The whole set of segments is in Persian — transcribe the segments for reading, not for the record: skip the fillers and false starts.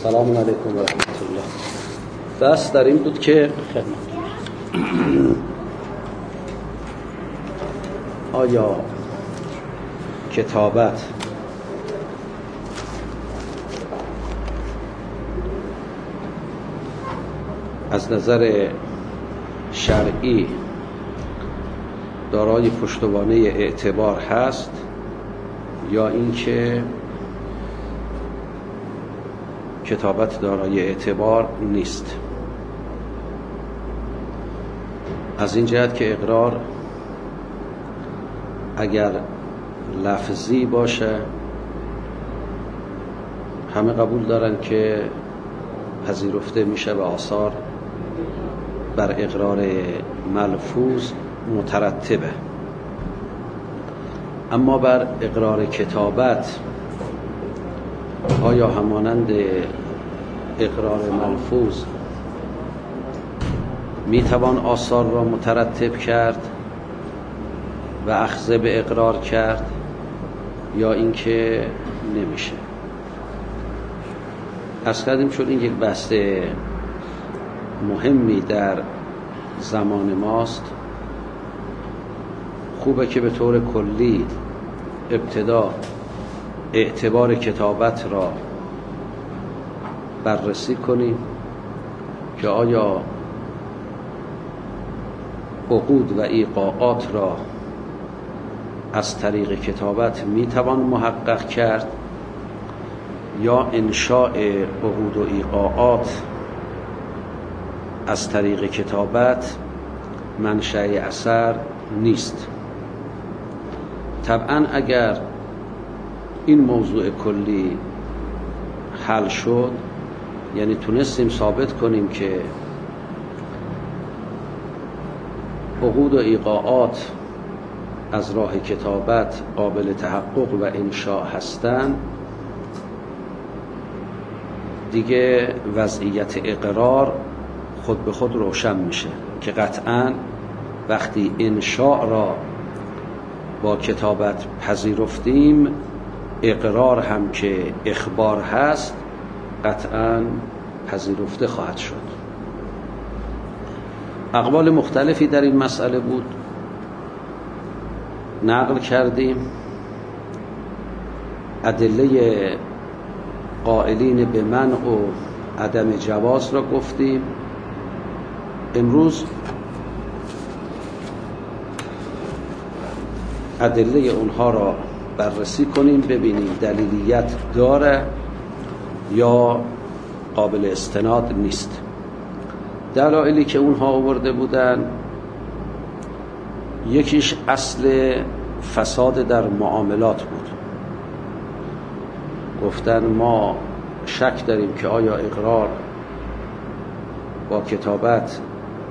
سلام علیکم و رحمت الله. بس در این بود که آیا کتابت از نظر شرعی دارای پشتوانه اعتبار هست یا اینکه کتابت دارای اعتبار نیست. از این جهت که اقرار اگر لفظی باشه همه قبول دارن که پذیرفته میشه و آثار بر اقرار ملفوظ مترتبه، اما بر اقرار کتابت آیا همانند اقرار ملفوظ میتوان آثار را مترتب کرد و اخذ به اقرار کرد یا اینکه نمیشه؟ عرض کردیم چون این یک بحث مهمی در زمان ماست، خوبه که به طور کلی ابتدا اعتبار کتابت را بررسی کنیم که آیا عقود و ایقاعات را از طریق کتابت میتوان محقق کرد یا انشاء عقود و ایقاعات از طریق کتابت منشأ اثر نیست. طبعا اگر این موضوع کلی حل شد، یعنی تونستیم ثابت کنیم که عقود و ایقاعات از راه کتابت قابل تحقق و انشاء هستند، دیگه وضعیت اقرار خود به خود روشن میشه که قطعاً وقتی انشاء را با کتابت پذیرفتیم، اقرار هم که اخبار هست قطعاً پذیرفته خواهد شد. اقوال مختلفی در این مسئله بود، نقل کردیم. ادله قائلین به منع و عدم جواز را گفتیم. امروز ادله اونها را بررسی کنیم، ببینیم دلیلیت داره یا قابل استناد نیست. دلایلی که اونها آورده بودن، یکیش اصل فساد در معاملات بود. گفتن ما شک داریم که آیا اقرار با کتابت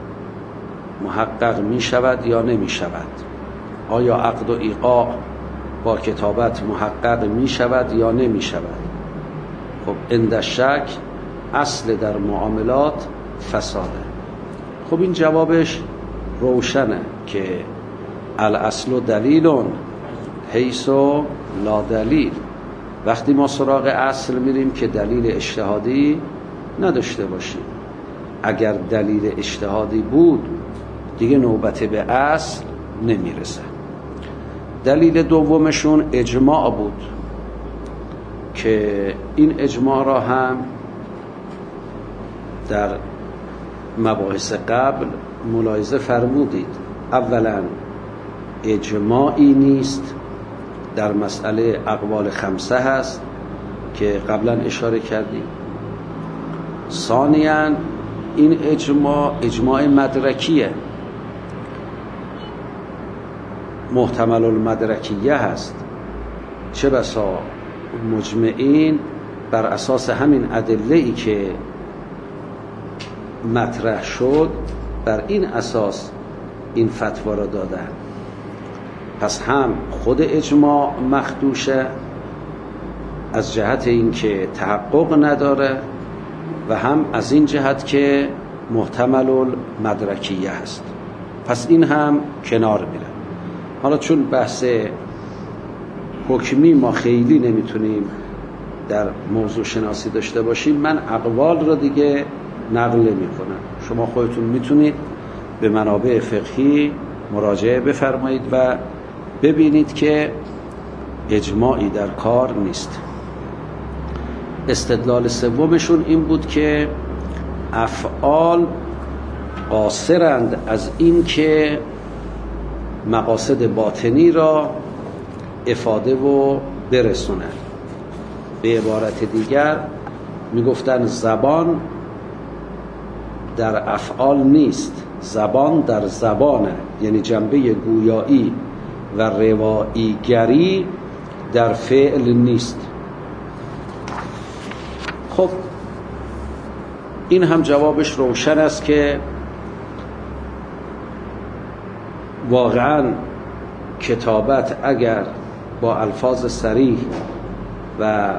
محقق می شود یا نمی شود، آیا عقد و ایقاع با کتابت محقق می شود یا نمی شود. خب عند شک اصل در معاملات فساده. خب این جوابش روشنه که الاصل دلیل حیث لا دلیل. وقتی ما سراغ اصل میریم که دلیل اجتهادی نداشته باشیم. اگر دلیل اجتهادی بود دیگه نوبت به اصل نمیرسه. دلیل دومشون اجماع بود که این اجماع را هم در مباحث قبل ملاحظه فرمودید. اولا اجماعی نیست، در مسئله اقوال خمسه هست که قبلا اشاره کردیم. ثانیاً این اجماع مدرکیه، محتمل المدرکیه هست، چه بسا مجمعین بر اساس همین ادله‌ای که مطرح شد بر این اساس این فتوا را دادن. پس هم خود اجماع مخدوشه از جهت اینکه تحقق نداره و هم از این جهت که محتمل المدرکیه هست. پس این هم کنار میره. حالا چون بحث حکمی ما خیلی نمیتونیم در موضوع شناسی داشته باشیم، من اقوال را دیگه نقل نمی کنم. شما خودتون میتونید به منابع فقهی مراجعه بفرمایید و ببینید که اجماعی در کار نیست. استدلال سومشون این بود که افعال قاصرند از این که مقاصد باطنی را افاده و برسونند. به عبارت دیگر میگفتن زبان در افعال نیست، زبان در زبانه، یعنی جنبه گویایی و رواییگری در فعل نیست. خب این هم جوابش روشن است که واقعا کتابت اگر با الفاظ صریح و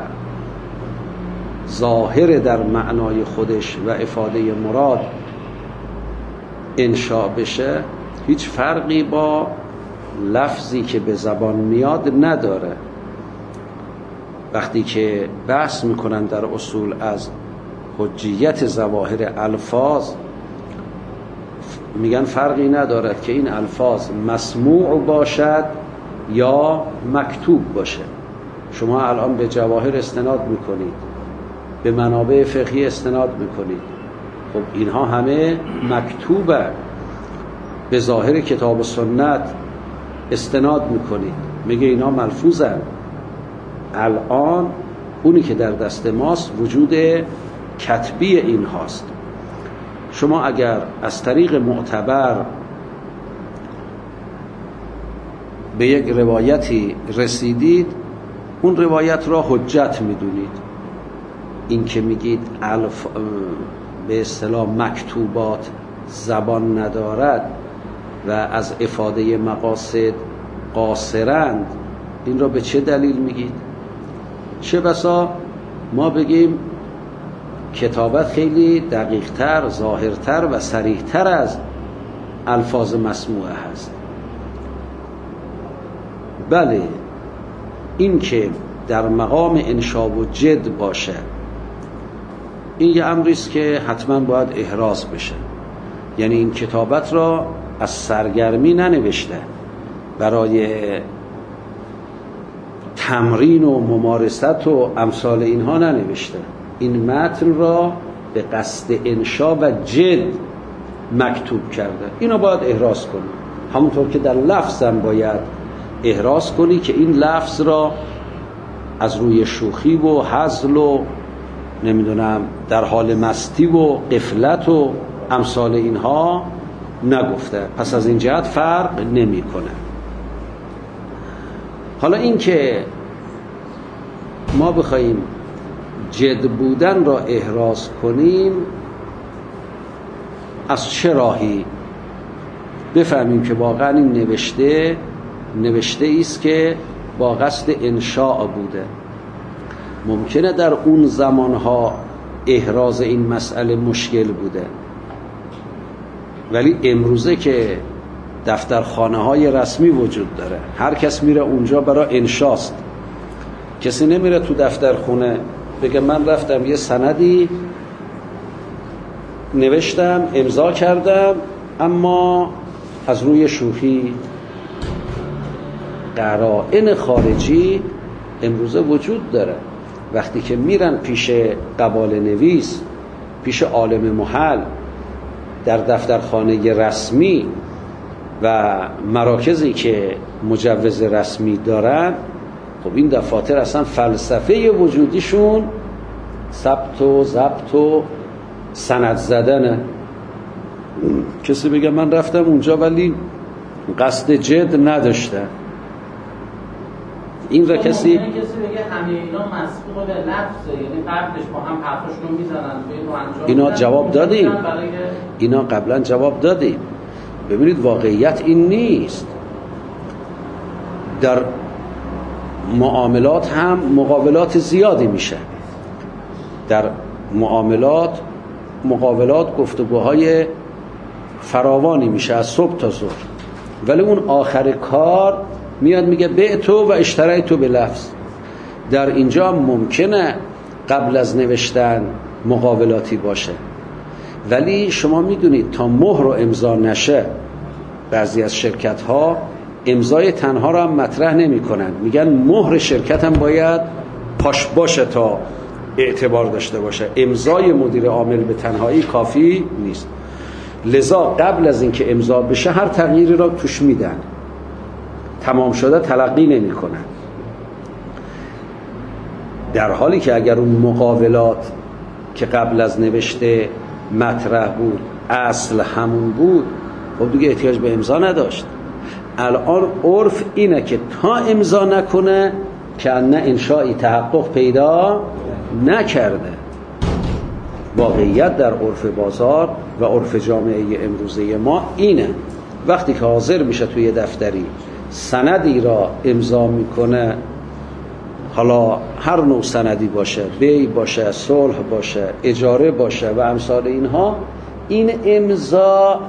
ظاهر در معنای خودش و افاده مراد انشاء بشه، هیچ فرقی با لفظی که به زبان میاد نداره. وقتی که بحث میکنن در اصول از حجیت ظواهر الفاظ، میگن فرقی ندارد که این الفاظ مسموع باشد یا مکتوب باشه. شما الان به جواهر استناد میکنید، به منابع فقهی استناد میکنید، خب اینها همه مکتوبه، به ظاهر کتاب و سنت استناد میکنید، میگه اینا ملفوظن. الان اونی که در دست ماست وجود کتبی این هاست. شما اگر از طریق معتبر به یک روایتی رسیدید، اون روایت را حجت میدونید. این که میگید به اصطلاح مکتوبات زبان ندارد و از افاده مقاصد قاصرند، این را به چه دلیل میگید؟ چه بسا ما بگیم کتابت خیلی دقیقتر، ظاهرتر و صریحتر از الفاظ مسموعه هست. بله، این که در مقام انشاء و جد باشه، این یه امریست که حتما باید احراز بشه. یعنی این کتابت را از سرگرمی ننوشته، برای تمرین و ممارست و امثال اینها ننوشته. این متن را به قصد انشاء و جد مکتوب کرده. اینو باید احراز کنی، همونطور که در لفظم باید احراز کنی که این لفظ را از روی شوخی و هزل و نمیدونم در حال مستی و غفلت و امثال اینها نگفته. پس از این جهت فرق نمیکنه. حالا این که ما بخوایم جد بودن را احراز کنیم، از چه راهی بفهمیم که واقعا این نوشته ایست که با قصد انشاء بوده؟ ممکنه در اون زمانها احراز این مسئله مشکل بوده، ولی امروزه که دفترخانه های رسمی وجود داره، هر کس میره اونجا برای انشاست. کسی نمیره تو دفترخونه بگه من رفتم یه سندی نوشتم، امضا کردم، اما از روی شوخی. قرائن خارجی امروزه وجود داره. وقتی که میرن پیش قبال نویس، پیش عالم محل، در دفترخانه رسمی و مراکزی که مجوز رسمی دارن، خب این دفاتر اصلا فلسفه وجودیشون ثبت و ضبط و سند زدنه. کسی بگه من رفتم اونجا ولی قصد جد نداشته، این را کسی بگه همه اینا مسبوق به لفظه، یعنی قبلش با هم حرفشون میزنن. اینا جواب دادیم، اینا قبلا جواب دادیم. ببینید واقعیت این نیست. در معاملات هم مقابلات زیادی میشه. در مقابلات گفتگوهای فراوانی میشه از صبح تا ظهر، ولی اون آخر کار میاد میگه بعتو و اشتریتو به لفظ. در اینجا ممکنه قبل از نوشتن مقاولاتی باشه، ولی شما میدونید تا مهر رو امضا نشه بعضی از شرکت ها امضای تنها رو هم مطرح نمی کنن، میگن مهر شرکت هم باید پاش باشه تا اعتبار داشته باشه، امضای مدیر عامل به تنهایی کافی نیست. لذا قبل از اینکه امضا بشه هر تغییری را توش میدن، تمام شده تلقی نمی کنن. در حالی که اگر اون مقاولات که قبل از نوشته مطرح بود اصل همون بود، خب دیگه احتیاج به امضا نداشت. الان عرف اینه که تا امضا نکنه که نه انشایی تحقق پیدا نکرده. واقعیت در عرف بازار و عرف جامعه امروزه ما اینه، وقتی که حاضر میشه توی دفتری سندی را امضا میکنه، حالا هر نوع سندی باشه، بی باشه، صلح باشه، اجاره باشه و امثال اینها، این امضا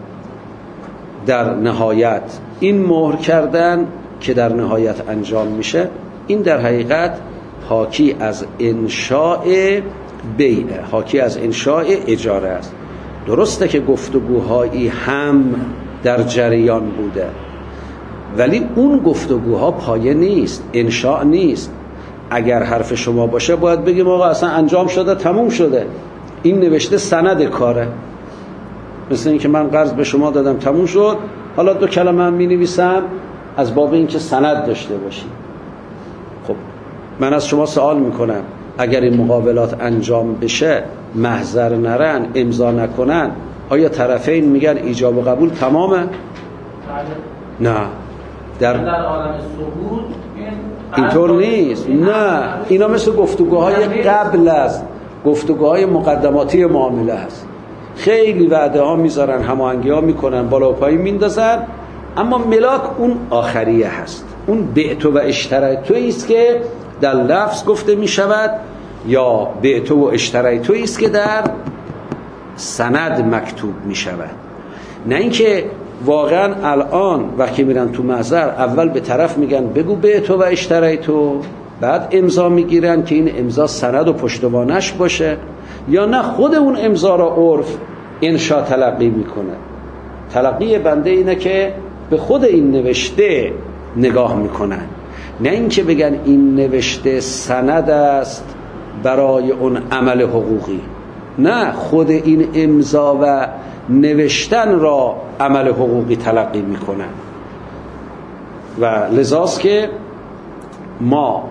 در نهایت این مهر کردن که در نهایت انجام میشه، این در حقیقت حاکی از انشاء بیعه، حاکی از انشاء اجاره است. درسته که گفتگوهایی هم در جریان بوده، ولی اون گفتگوها پایه نیست، انشاء نیست. اگر حرف شما باشه باید بگیم آقا اصلا انجام شده، تموم شده، این نوشته سند کاره. مثل این که من قرض به شما دادم تموم شد، حالا 2 کلمه هم می نویسم از باب این که سند داشته باشی. خب من از شما سوال میکنم، اگر این مقاولات انجام بشه، محضر نرن، امضا نکنن، آیا طرفین میگن ایجاب و قبول تمامه؟ نه. در عالم ثبوت اینطور نیست. نه، اینا مثل گفتگوهای قبل از گفتگوهای مقدماتی معامله هست. خیلی وعده ها میذارن، هماهنگی ها میکنن، بالا و پایین میندازن، اما ملاک اون آخریه هست، اون بعتو و اشتریتو است که در لفظ گفته میشود، یا بعتو و اشتریتو است که در سند مکتوب میشود. نه اینکه واقعا الان وقتی میرن تو محضر اول به طرف میگن بگو بعتو و اشتریتو، بعد امضا میگیرن که این امضا سند و پشتوانش باشه، یا نه خود اون امضا را عرف انشا تلقی میکنه. تلقی بنده اینه که به خود این نوشته نگاه میکنن، نه اینکه بگن این نوشته سند است برای اون عمل حقوقی. نه، خود این امضا و نوشتن را عمل حقوقی تلقی میکنن. و لذاست که ما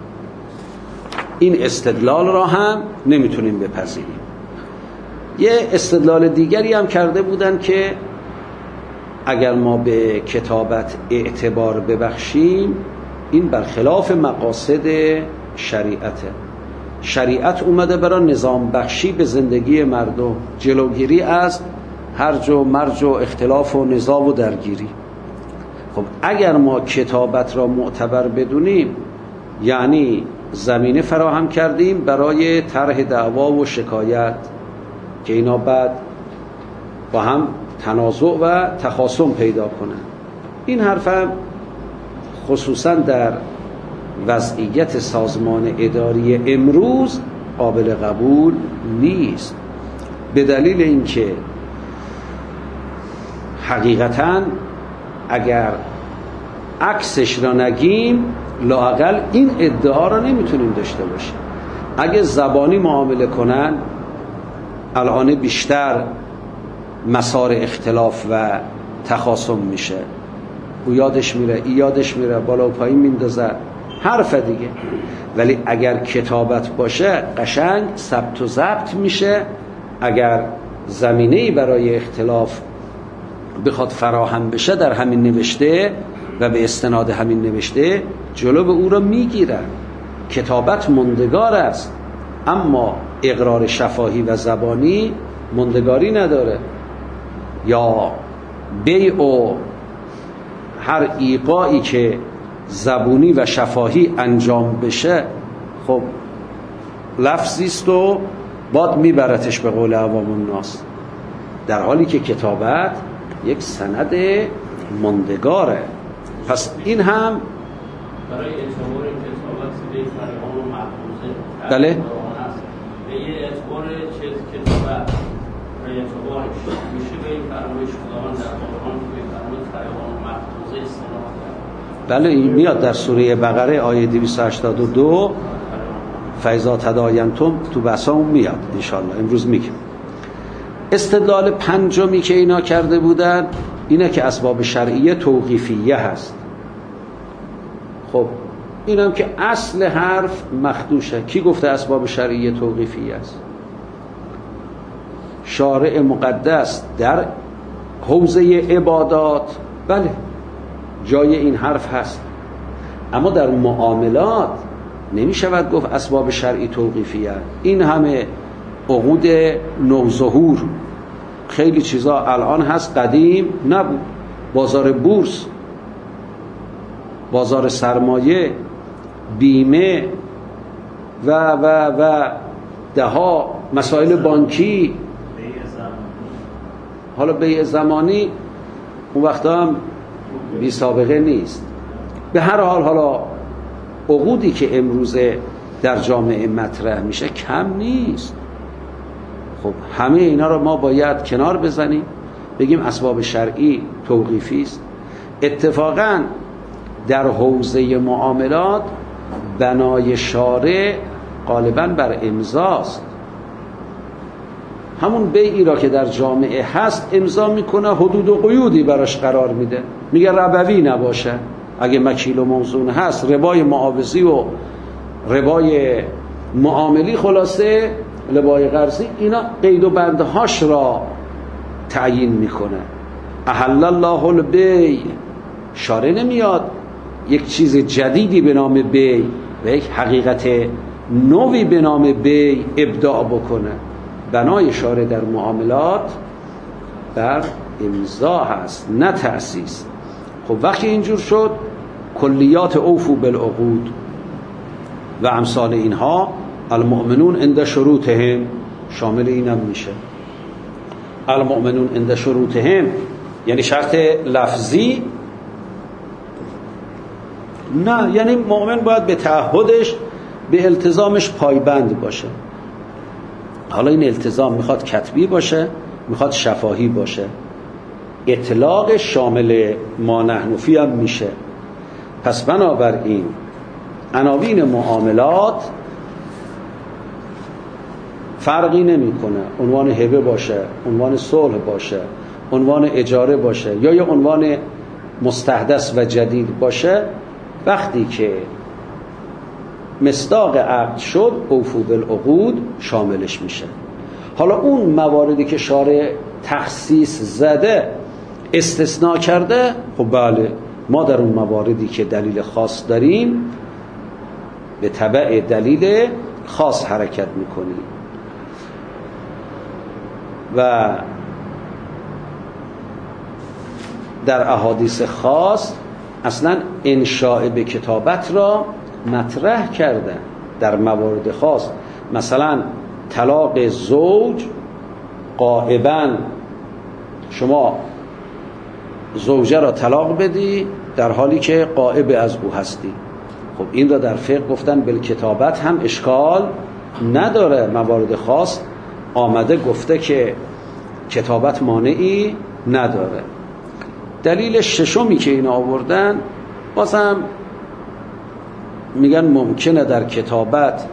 این استدلال را هم نمیتونیم بپذیریم. یه استدلال دیگری هم کرده بودن که اگر ما به کتابت اعتبار ببخشیم، این برخلاف مقاصد شریعته. شریعت اومده برای نظام بخشی به زندگی مردم، جلوگیری از هرج و مرج و اختلاف و نزاع و درگیری. خب اگر ما کتابت را معتبر بدونیم، یعنی زمینه فراهم کردیم برای طرح دعوا و شکایت که اینا بعد با هم تنازع و تخاصم پیدا کنن. این حرفم خصوصا در وضعیت سازمان اداری امروز قابل قبول نیست، به دلیل اینکه حقیقتاً اگر عکسش را نگیم، لااقل این ادعا را نمیتونیم داشته باشیم. اگه زبانی معامله کنن، الان بیشتر مسار اختلاف و تخاصم میشه، او یادش میره، ای یادش میره، بالا و پایین میندازه، حرف دیگه. ولی اگر کتابت باشه، قشنگ ثبت و ضبط میشه. اگر زمینه‌ای برای اختلاف بخواد فراهم بشه در همین نوشته و به استناد همین نوشته، جلو به او را میگیرن. کتابت مندگار است، اما اقرار شفاهی و زبانی مندگاری نداره. یا بیع و هر ایقاعی که زبونی و شفاهی انجام بشه، خب لفظیست و باد میبرتش به قول عوام الناس، در حالی که کتابت یک سند ماندگاره. پس این هم برای اعتبار کتابت به فرمان و محفوظه بله به یه اعتبار کتابت برای اعتبارش میشه به این فرمایش خداوند در قرآن که به فرمان فرمان و محفوظه استناد کرد. بله این میاد در سوره بقره آیه 282 فاذا تداینتم، تو بحثمون میاد انشالله امروز میگم. استدلال پنجمی که اینا کرده بودن اینه که اسباب شرعیه توقیفیه هست. خب اینم که اصل حرف مخدوشه. کی گفته اسباب شرعیه توقیفیه است؟ شارع مقدس در حوزه عبادات بله جای این حرف هست، اما در معاملات نمیشود گفت اسباب شرعی توقیفیه. این همه عقود نوظهور، خیلی چیزا الان هست قدیم نبود. بازار بورس، بازار سرمایه، بیمه و دهها مسائل بانکی. حالا بیع زمانی اون وقتا هم بی سابقه نیست. به هر حال حالا عقودی که امروزه در جامعه مطرح میشه کم نیست. خب همه اینا رو ما باید کنار بزنیم بگیم اسباب شرعی توقیفی است. اتفاقا در حوزه معاملات بنای شارع غالبا بر امضاست. همون بیعی را که در جامعه هست امضا میکنه، حدود و قیودی براش قرار میده، میگه ربوی نباشه، اگه مکیل و موزون هست ربای معاوضی و ربای معاملی، خلاصه ربای قرضی، اینا قید و بندهاش را تعیین میکنه. احل الله البیع، شارع نمیاد یک چیز جدیدی به نام بیع و یک حقیقت نوی به نام بیع ابداع بکنه. بنای شارع در معاملات بر امضا هست نه تأسیس. خب وقتی اینجور شد کلیات اوفو بالعقود و امثال اینها، المؤمنون عند شروطهم شامل اینم میشه. المؤمنون عند شروطهم یعنی شرط لفظی نه، یعنی مؤمن باید به تعهدش به التزامش پایبند باشه. حالا این التزام میخواد کتبی باشه، میخواد شفاهی باشه. اطلاق شامل ما نحن فی هم میشه. پس بنابراین عناوین معاملات فرقی نمیکنه، عنوان هبه باشه، عنوان صلح باشه، عنوان اجاره باشه یا یه عنوان مستحدث و جدید باشه، وقتی که مصداق عقد شد اوفو بالعقود شاملش میشه. حالا اون مواردی که شارع تخصیص زده استثناء کرده، خب بله ما در اون مواردی که دلیل خاص داریم به تبع دلیل خاص حرکت میکنیم. و در احادیث خاص اصلا انشاء به کتابت را مطرح کردن در موارد خاص. مثلا طلاق زوج، غائباً شما زوجه را طلاق بدی در حالی که غائب از او هستی. خب این را در فقه گفتن بالکتابت هم اشکال نداره. موارد خاص آمده گفته که کتابت مانعی نداره. دلیل ششمی که این آوردن بازم میگن ممکنه در کتابت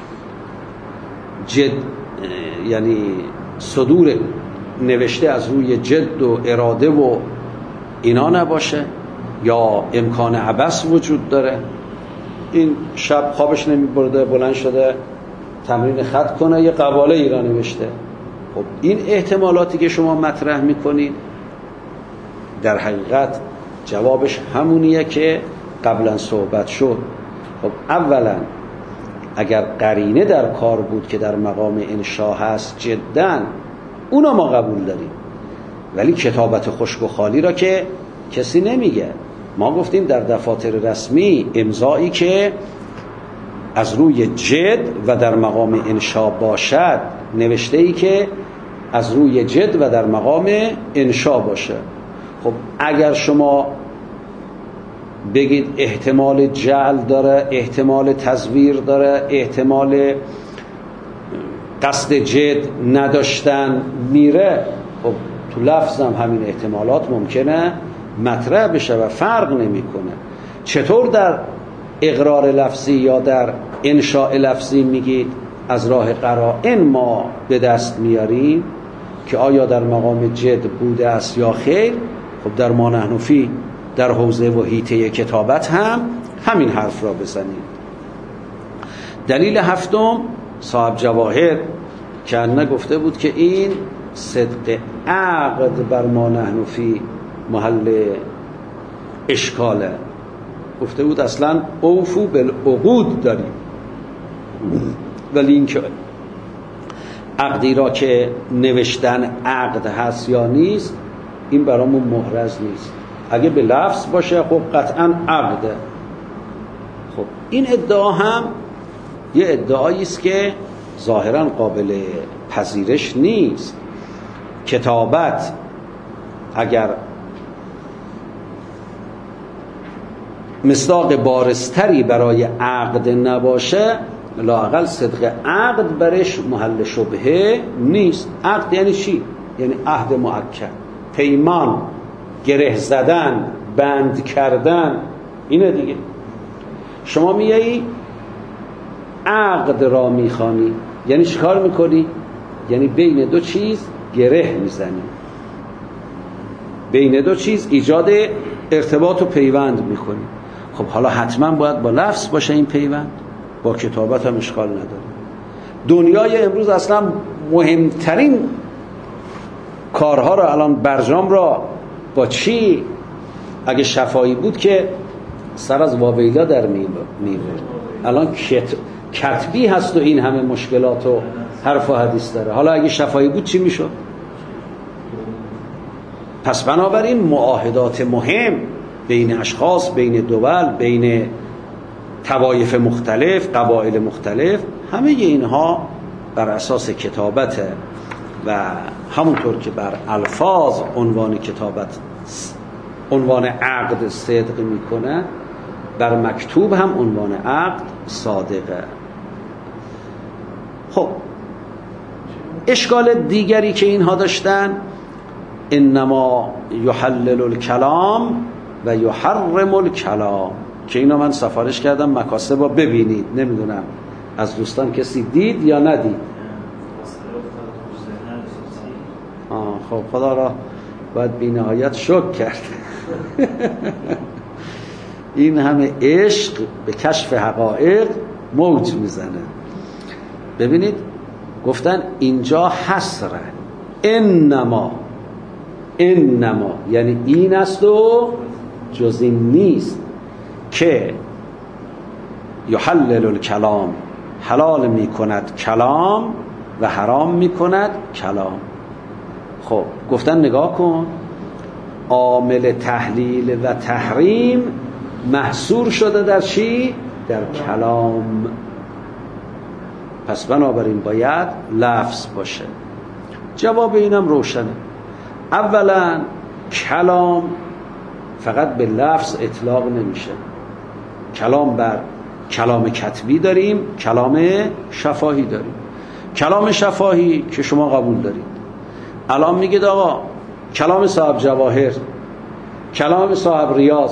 جد، یعنی صدور نوشته از روی جد و اراده و اینا نباشه، یا امکان عبث وجود داره. این شب خوابش نمیبرده بلند شده تمرین خط کنه یه قواله ای را نوشته. خب این احتمالاتی که شما مطرح میکنید در حقیقت جوابش همونیه که قبلا صحبت شد. خب اولا اگر قرینه در کار بود که در مقام انشاء هست جداً اونا ما قبول داریم، ولی کتابت خشک و خالی را که کسی نمیگه. ما گفتیم در دفاتر رسمی امضایی که از روی جد و در مقام انشاء باشد، نوشته ای که از روی جد و در مقام انشاء باشه. خب اگر شما بگید احتمال جعل داره، احتمال تزویر داره، احتمال قصد جد نداشتن میره، خب تو لفظ هم همین احتمالات ممکنه مطرح بشه و فرق نمیکنه. چطور در اقرار لفظی یا در انشاء لفظی میگید از راه قرائن ما به دست میاریم که آیا در مقام جد بوده است یا خیر؟ خب در ما نحن فی، در حوزه و حیطه کتابت هم همین حرف را بزنیم. دلیل هفتم صاحب جواهر که نگفته بود که این صدق عقد بر ما نحن فی محل اشکاله، گفته بود اصلا اوفو بالعقود داریم، ولی این که عقدی را که نوشتن عقد هست یا نیست این برامون محرز نیست. اگه به لفظ باشه خب قطعا عقده. خب این ادعا هم یه ادعایی است که ظاهرا قابل پذیرش نیست. کتابت اگر مصداق بارزتری برای عقد نباشه لااقل صدق عقد برش محل شبهه نیست. عقد یعنی چی؟ یعنی عهد مؤکد، پیمان، گره زدن، بند کردن، اینه دیگه. شما میایی عقد را میخوانی یعنی چیکار میکنی؟ یعنی بین دو چیز گره میزنی، بین دو چیز ایجاد ارتباط و پیوند میکنی. خب حالا حتما باید با لفظ باشه این پیوند، با کتابت هم اشکال نداره. دنیای امروز اصلا مهمترین کارها را الان برجام را با چی؟ اگه شفاهی بود که سر از واویلا در میبرد. الان کتبی هست و این همه مشکلات و حرف و حدیث داره. حالا اگه شفاهی بود چی میشد؟ پس بنابراین معاهدات مهم بین اشخاص، بین دول، بین طوایف مختلف، قبایل مختلف، همه اینها بر اساس کتابته و همونطور که بر الفاظ عنوان کتابت عنوان عقد صدق میکنه بر مکتوب هم عنوان عقد صادقه. خب اشکال دیگری که اینها داشتن انما یحلل الکلام و یحرم الکلام، که اینا من سفارش کردم مکاسب رو ببینید، نمیدونم از دوستان کسی دید یا ندید. خب خدا را باید بی نهایت شکر کرد. این همه عشق به کشف حقایق موج میزنه. ببینید گفتن اینجا حصره، انما یعنی این است و جز این نیست که یحلل الکلام حلال میکند کلام و حرام میکند کلام. خب گفتن نگاه کن، عامل تحلیل و تحریم محصور شده در چی؟ در کلام. پس بنابراین باید لفظ باشه. جواب اینم روشنه. اولا کلام فقط به لفظ اطلاق نمیشه. کلام بر کلام کتبی داریم، کلام شفاهی داریم. کلام شفاهی که شما قبول دارید، الان میگید آقا کلام صاحب جواهر، کلام صاحب ریاض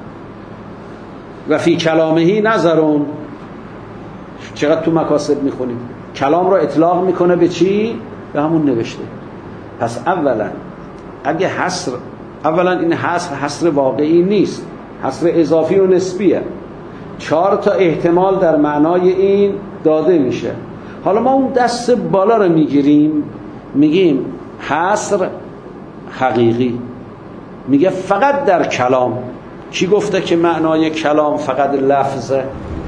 و فی کلامهی نظرون، چقدر تو مکاسب میخونید، کلام را اطلاق میکنه به چی؟ به همون نوشته. پس اولا اگه حصر، اولا این حصر واقعی نیست، حصر اضافی و نسبیه. 4 تا احتمال در معنای این داده میشه. حالا ما اون دست بالا رو میگیریم، میگیم حصر حقیقی، میگه فقط در کلام. کی گفته که معنای کلام فقط لفظه؟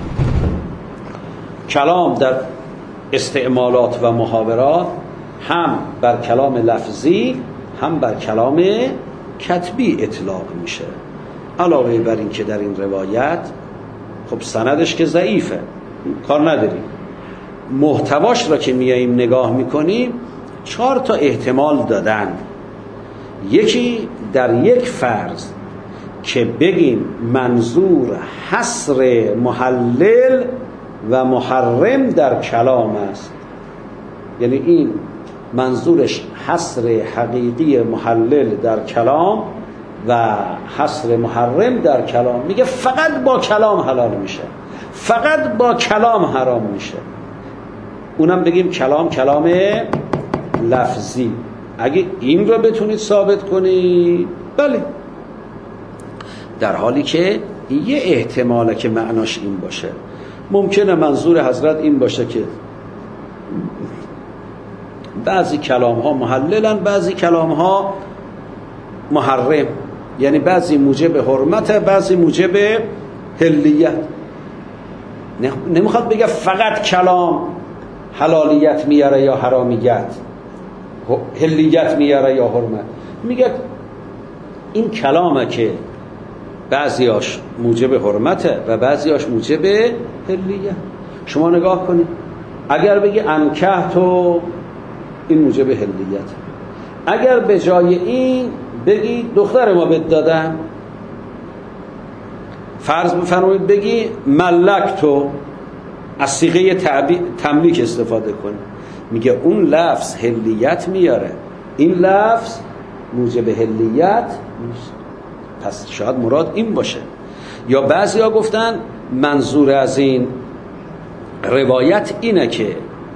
کلام در استعمالات و محاورات هم بر کلام لفظی هم بر کلام کتبی اطلاق میشه. علاوه بر این که در این روایت خب سندش که ضعیفه، کار نداریم، محتواش را که میاییم نگاه میکنیم 4 تا احتمال دادن. یکی در یک فرض که بگیم منظور حصر محلل و محرم در کلام است. یعنی این منظورش حصر حقیقی محلل در کلام و حصر محرم در کلام. میگه فقط با کلام حلال میشه، فقط با کلام حرام میشه. اونم بگیم کلام لفظی. اگه این رو بتونید ثابت کنید بله، در حالی که یه احتماله که معناش این باشه. ممکنه منظور حضرت این باشه که بعضی کلام ها محللن، بعضی کلام ها محرم، یعنی بعضی موجب حرمت، بعضی موجب حلیت. نمیخواد بگه فقط کلام حلالیت میاره یا حرامیت، حلیت میاره یا حرمت. میگه این کلامه که بعضیاش موجب حرمته و بعضیاش موجب حلیت. شما نگاه کنید، اگر بگی انکحتو، این موجب حلیت. اگر به جای این بگی دختر ما بهت دادم، فرض بفرمایید بگی ملکتو، از صیغه تملیک استفاده کن، میگه اون لفظ حلیت میاره، این لفظ موجب حلیت نیست. پس شاید مراد این باشه. یا بعضیا گفتن منظور از این روایت اینه که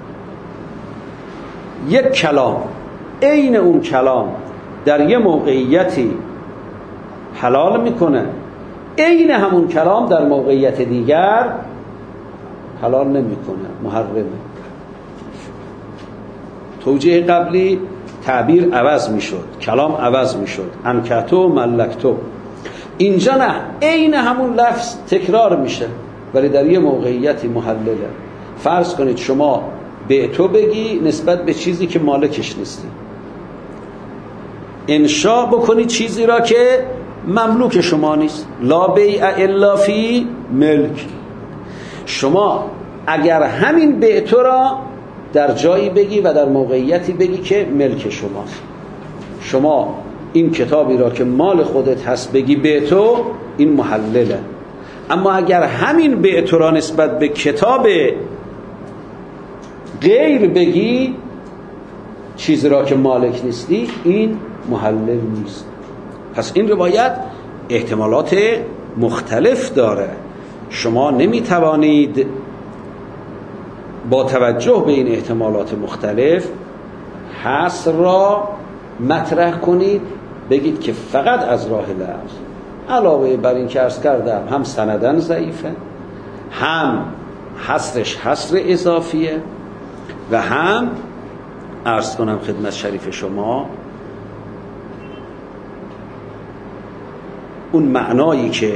یک کلام عین اون کلام در یه موقعیتی حلال میکنه، عین همون کلام در موقعیت دیگر حلال نمیکنه، محرمه. توجیه قبلی تعبیر عوض میشد، کلام عوض میشد، انکتو ملکتو. اینجا نه، عین همون لفظ تکرار میشه ولی در یه موقعیتی محلله. فرض کنید شما بعتو بگی نسبت به چیزی که مالکش نیستی، انشاء بکنی چیزی را که مملوک شما نیست. لا بیع الا فی ملک. شما اگر همین بعتو را در جایی بگی و در موقعیتی بگی که ملک شماست، شما این کتابی را که مال خودت هست بگی بعتو، این محلله. اما اگر همین بعتو را نسبت به کتاب غیر بگی، چیزی را که مالک نیستی، این محلل نیست. پس این روایت احتمالات مختلف داره. شما نمیتوانید با توجه به این احتمالات مختلف حصر را مطرح کنید، بگید که فقط از راه لفظ. علاوه بر این که عرض کردم هم سندن ضعیفه، هم حصرش حصر اضافیه، و هم عرض کنم خدمت شریف شما اون معنایی که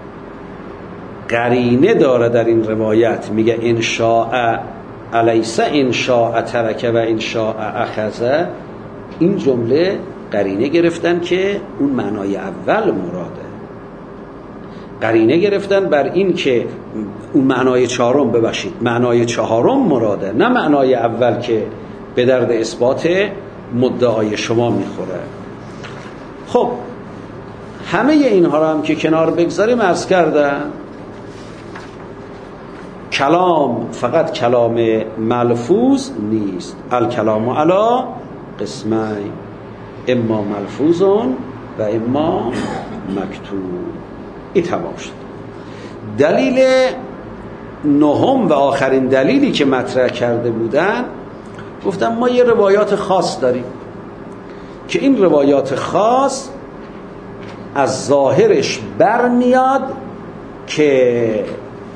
قرینه داره در این روایت، میگه انشاء الیس انشاء ترک و انشاء اخذ، این جمله قرینه گرفتن که اون معنای اول مراده، قرینه گرفتن بر این که اون معنای چهارم، ببخشید معنای چهارم مراده، نه معنای اول که به درد اثبات مدعای شما میخوره. خب همه اینها رو هم که کنار بگذاریم، عرض کردم کلام فقط کلام ملفوظ نیست. الکلام علی قسمین، اما ملفوظون و اما مکتوب. این تمام شد. دلیل نهم و آخرین دلیلی که مطرح کرده بودن، گفتم ما یه روایات خاص داریم که این روایات خاص از ظاهرش برمیاد که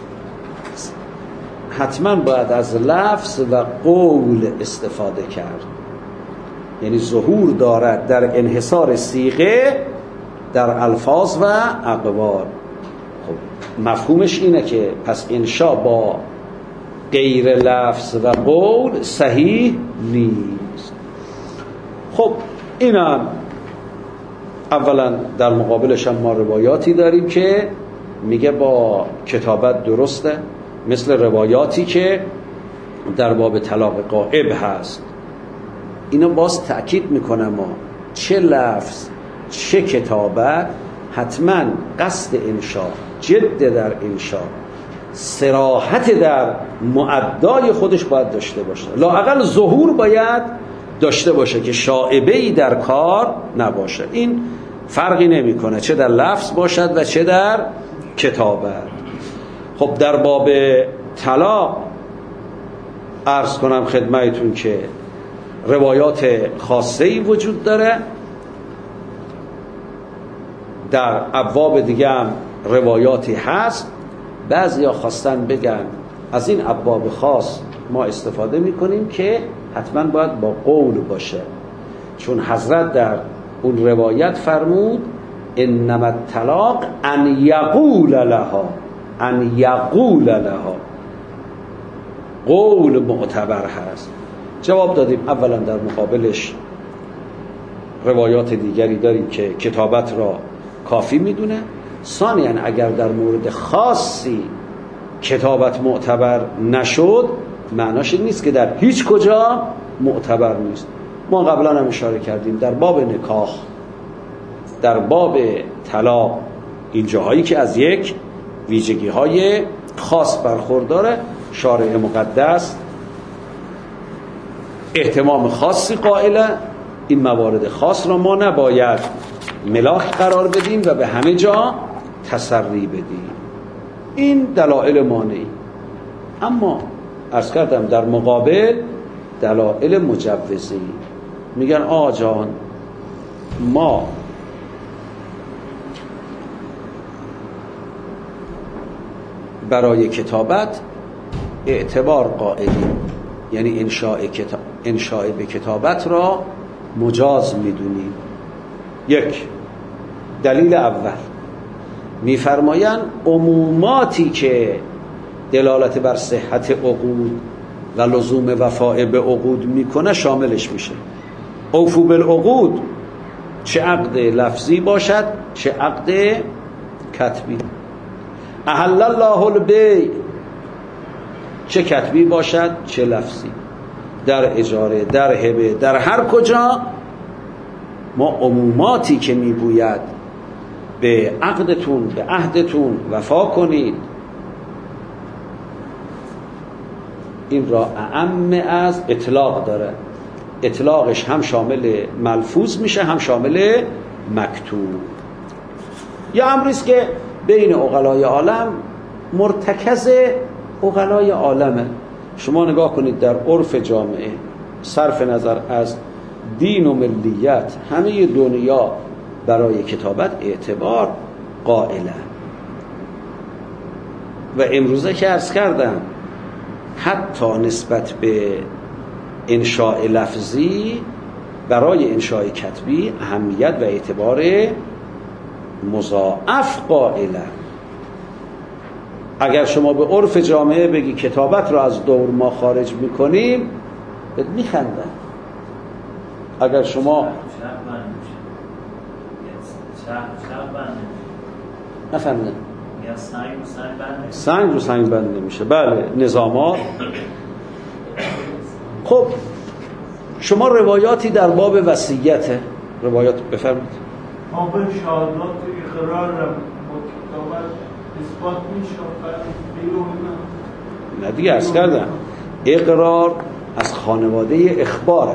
حتما باید از لفظ و قول استفاده کرد، یعنی ظهور دارد در انحصار صیغه در الفاظ و اقوال. خب مفهومش اینه که پس انشاء با غیر لفظ و قول صحیح نیست. خب اینم اولا در مقابلش هم ما روایاتی داریم که میگه با کتابت درسته، مثل روایاتی که در باب طلاق غائب هست. اینو باز تأکید میکنم، ما چه لفظ چه کتابت حتما قصد انشا، جد در انشا، صراحت در معدای خودش باید داشته باشه. لااقل ظهور باید داشته باشه که شائبه‌ای در کار نباشه. این فرقی نمیکنه چه در لفظ باشد و چه در کتابت. خب در باب طلاق عرض کنم خدمتتون که روایات خاصه‌ای وجود داره، در ابواب دیگه هم روایاتی هست. بعضیا خواستن بگن از این ابواب خاص ما استفاده میکنیم که حتما باید با قول باشه، چون حضرت در اون روایت فرمود انما الطلاق ان یقول لها، ان یقول لها، قول معتبر هست. جواب دادیم اولا در مقابلش روایات دیگری داریم که کتابت را کافی میدونه. ثانیاً اگر در مورد خاصی کتابت معتبر نشد، معناش این نیست که در هیچ کجا معتبر نیست. ما قبلا هم اشاره کردیم در باب نکاح، در باب طلاق، این جاهایی که از یک ویژگی های خاص برخورداره، شارع مقدس اهتمام خاصی قائله. این موارد خاص را ما نباید ملاک قرار بدیم و به همه جا تسری بدیم. این دلایل مانعی. اما عرض کردم در مقابل دلایل مجوزی. میگن آقا جان ما برای کتابت اعتبار قائلیم، یعنی انشاء به کتابت را مجاز میدونیم. یک دلیل اول میفرمایند عموماتی که دلالت بر صحت عقود و لزوم وفاء به عقود میکنه شاملش میشه. اوفو بالعقود، چه عقد لفظی باشد چه عقد کتبی. احل الله البیع، چه کتبی باشد چه لفظی، در اجاره، در هبه، در هر کجا ما عموماتی که میگوید به عقدتون به عهدتون وفا کنید، این را اعم از اطلاق داره. اطلاقش هم شامل ملفوظ میشه هم شامل مکتوب. یا امریست که بین عقلای عالم، مرتکز عقلای عالمه. شما نگاه کنید در عرف جامعه، صرف نظر از دین و ملیت، همه دنیا برای کتابت اعتبار قائلن. و امروزه که عرض کردم حتی نسبت به انشاء لفظی برای انشاء کتبی اهمیت و اعتبار مضاعف قائلن. اگر شما به عرف جامعه بگی کتابت را از دور ما خارج میکنیم، بهت میخندن. اگر شما نفهمیدم سنگ رو سنگ بند نمیشه. بله نظامات. خب شما روایاتی در باب وصیت روایات بفرمایید. ما به شهادات اقرار را مکتوبت اثبات میشه نه دیگه عرض کردم اقرار از خانواده اخباره،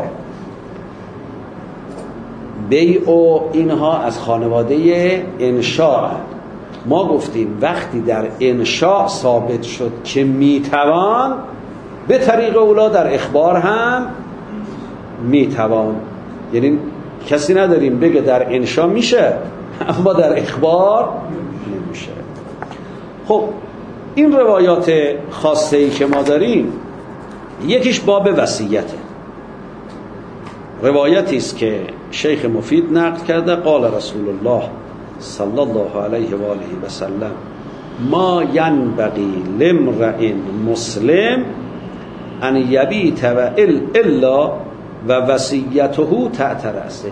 بیع و اینها از خانواده انشاء. ما گفتیم وقتی در انشاء ثابت شد که میتوان، به طریق اولا در اخبار هم میتوان. یعنی کسی نداریم بگه در انشاء میشه اما در اخبار نمیشه. خب این روایات خاصه ای که ما داریم، یکیش باب وصیته. روایتی است که شیخ مفید نقل کرده قال رسول الله صلی الله علیه و آله و سلم ما ینبغی لامرئ مسلم ان یبیت و الا و وصیته تحت رأسه.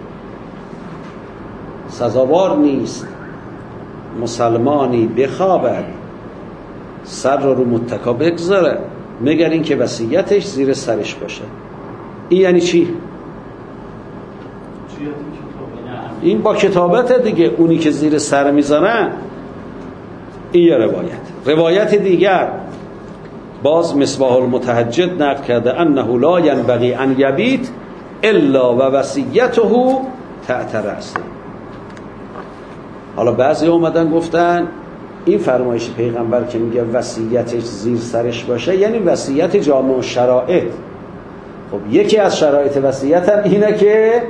سزاوار نیست مسلمانی بخوابد سر رو متکا بگذاره مگر این که وصیتش زیر سرش باشه. این یعنی چی؟ این با کتابت دیگه، اونی که زیر سر میزنن. این یه روایت دیگر باز مصباح المتهجد نقل کرده انه لا ینبغی ان یبیت الا و وصیته تحت رأسه. حالا بعضی اومدن گفتن این فرمایش پیغمبر که میگه وصیتش زیر سرش باشه یعنی وصیت جامع شرایط. خب یکی از شرایط وصیت هم اینه که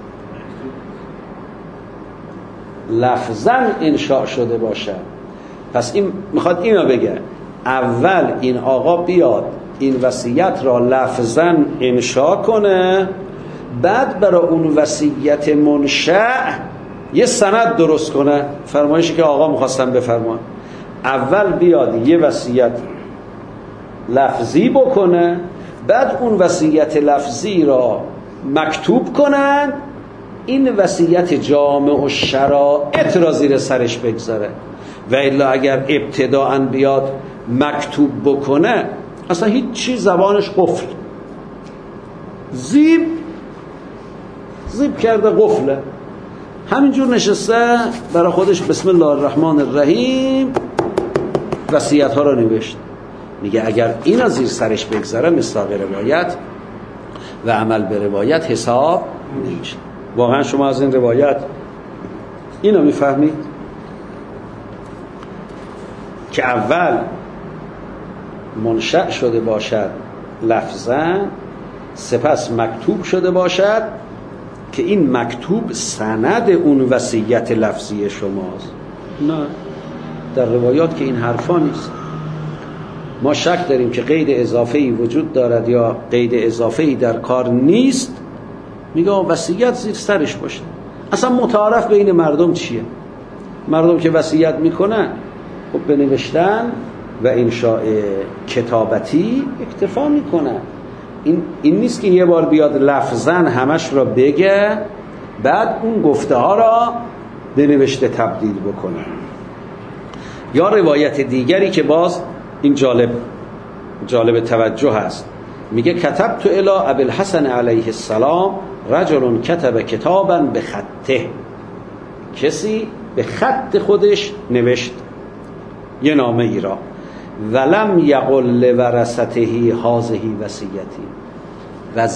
لفظاً انشاء شده باشه. پس این میخواد اینو بگه اول این آقا بیاد این وصیت را لفظاً انشاء کنه، بعد برای اون وصیت منشأ یه سند درست کنه. فرمایشی که آقا میخواستن بفرمان اول بیاد یه وصیت لفظی بکنه، بعد اون وصیت لفظی را مکتوب کنن، این وصیت جامع و شرایط را زیر سرش بگذاره. و الا اگر ابتداءً بیاد مکتوب بکنه اصلا هیچ چیز زبانش قفل، زیب کرده قفله، همینجور نشسته برای خودش بسم الله الرحمن الرحیم وصیت ها را نوشت. میگه اگر اینا زیر سرش بگذاره مصداق روایت و عمل به روایت حساب نمیشه. واقعا شما از این روایت اینو میفهمید که اول منشأ شده باشد لفظاً، سپس مکتوب شده باشد که این مکتوب سند اون وصیت لفظی شماست. نه، در روایات که این حرفا نیست. ما شک داریم که قید اضافه‌ای وجود دارد یا قید اضافه‌ای در کار نیست، میگه وصیت زیر سرش باشه. اصلا متعارف بین مردم چیه؟ مردم که وصیت میکنن خب به نوشتن و انشاء کتابتی اکتفا میکنن. این نیست که یه بار بیاد لفظاً همش را بگه بعد اون گفته ها را به نوشته تبدیل بکنه. یا روایت دیگری که باز این جالب توجه هست، میگه کتبت الی ابی الحسن علیه السلام رجل کتب کتابا به خطه، کسی به خط خودش نوشت یه نامه ای را، ولم یقل لورثته هذه وصیتی، و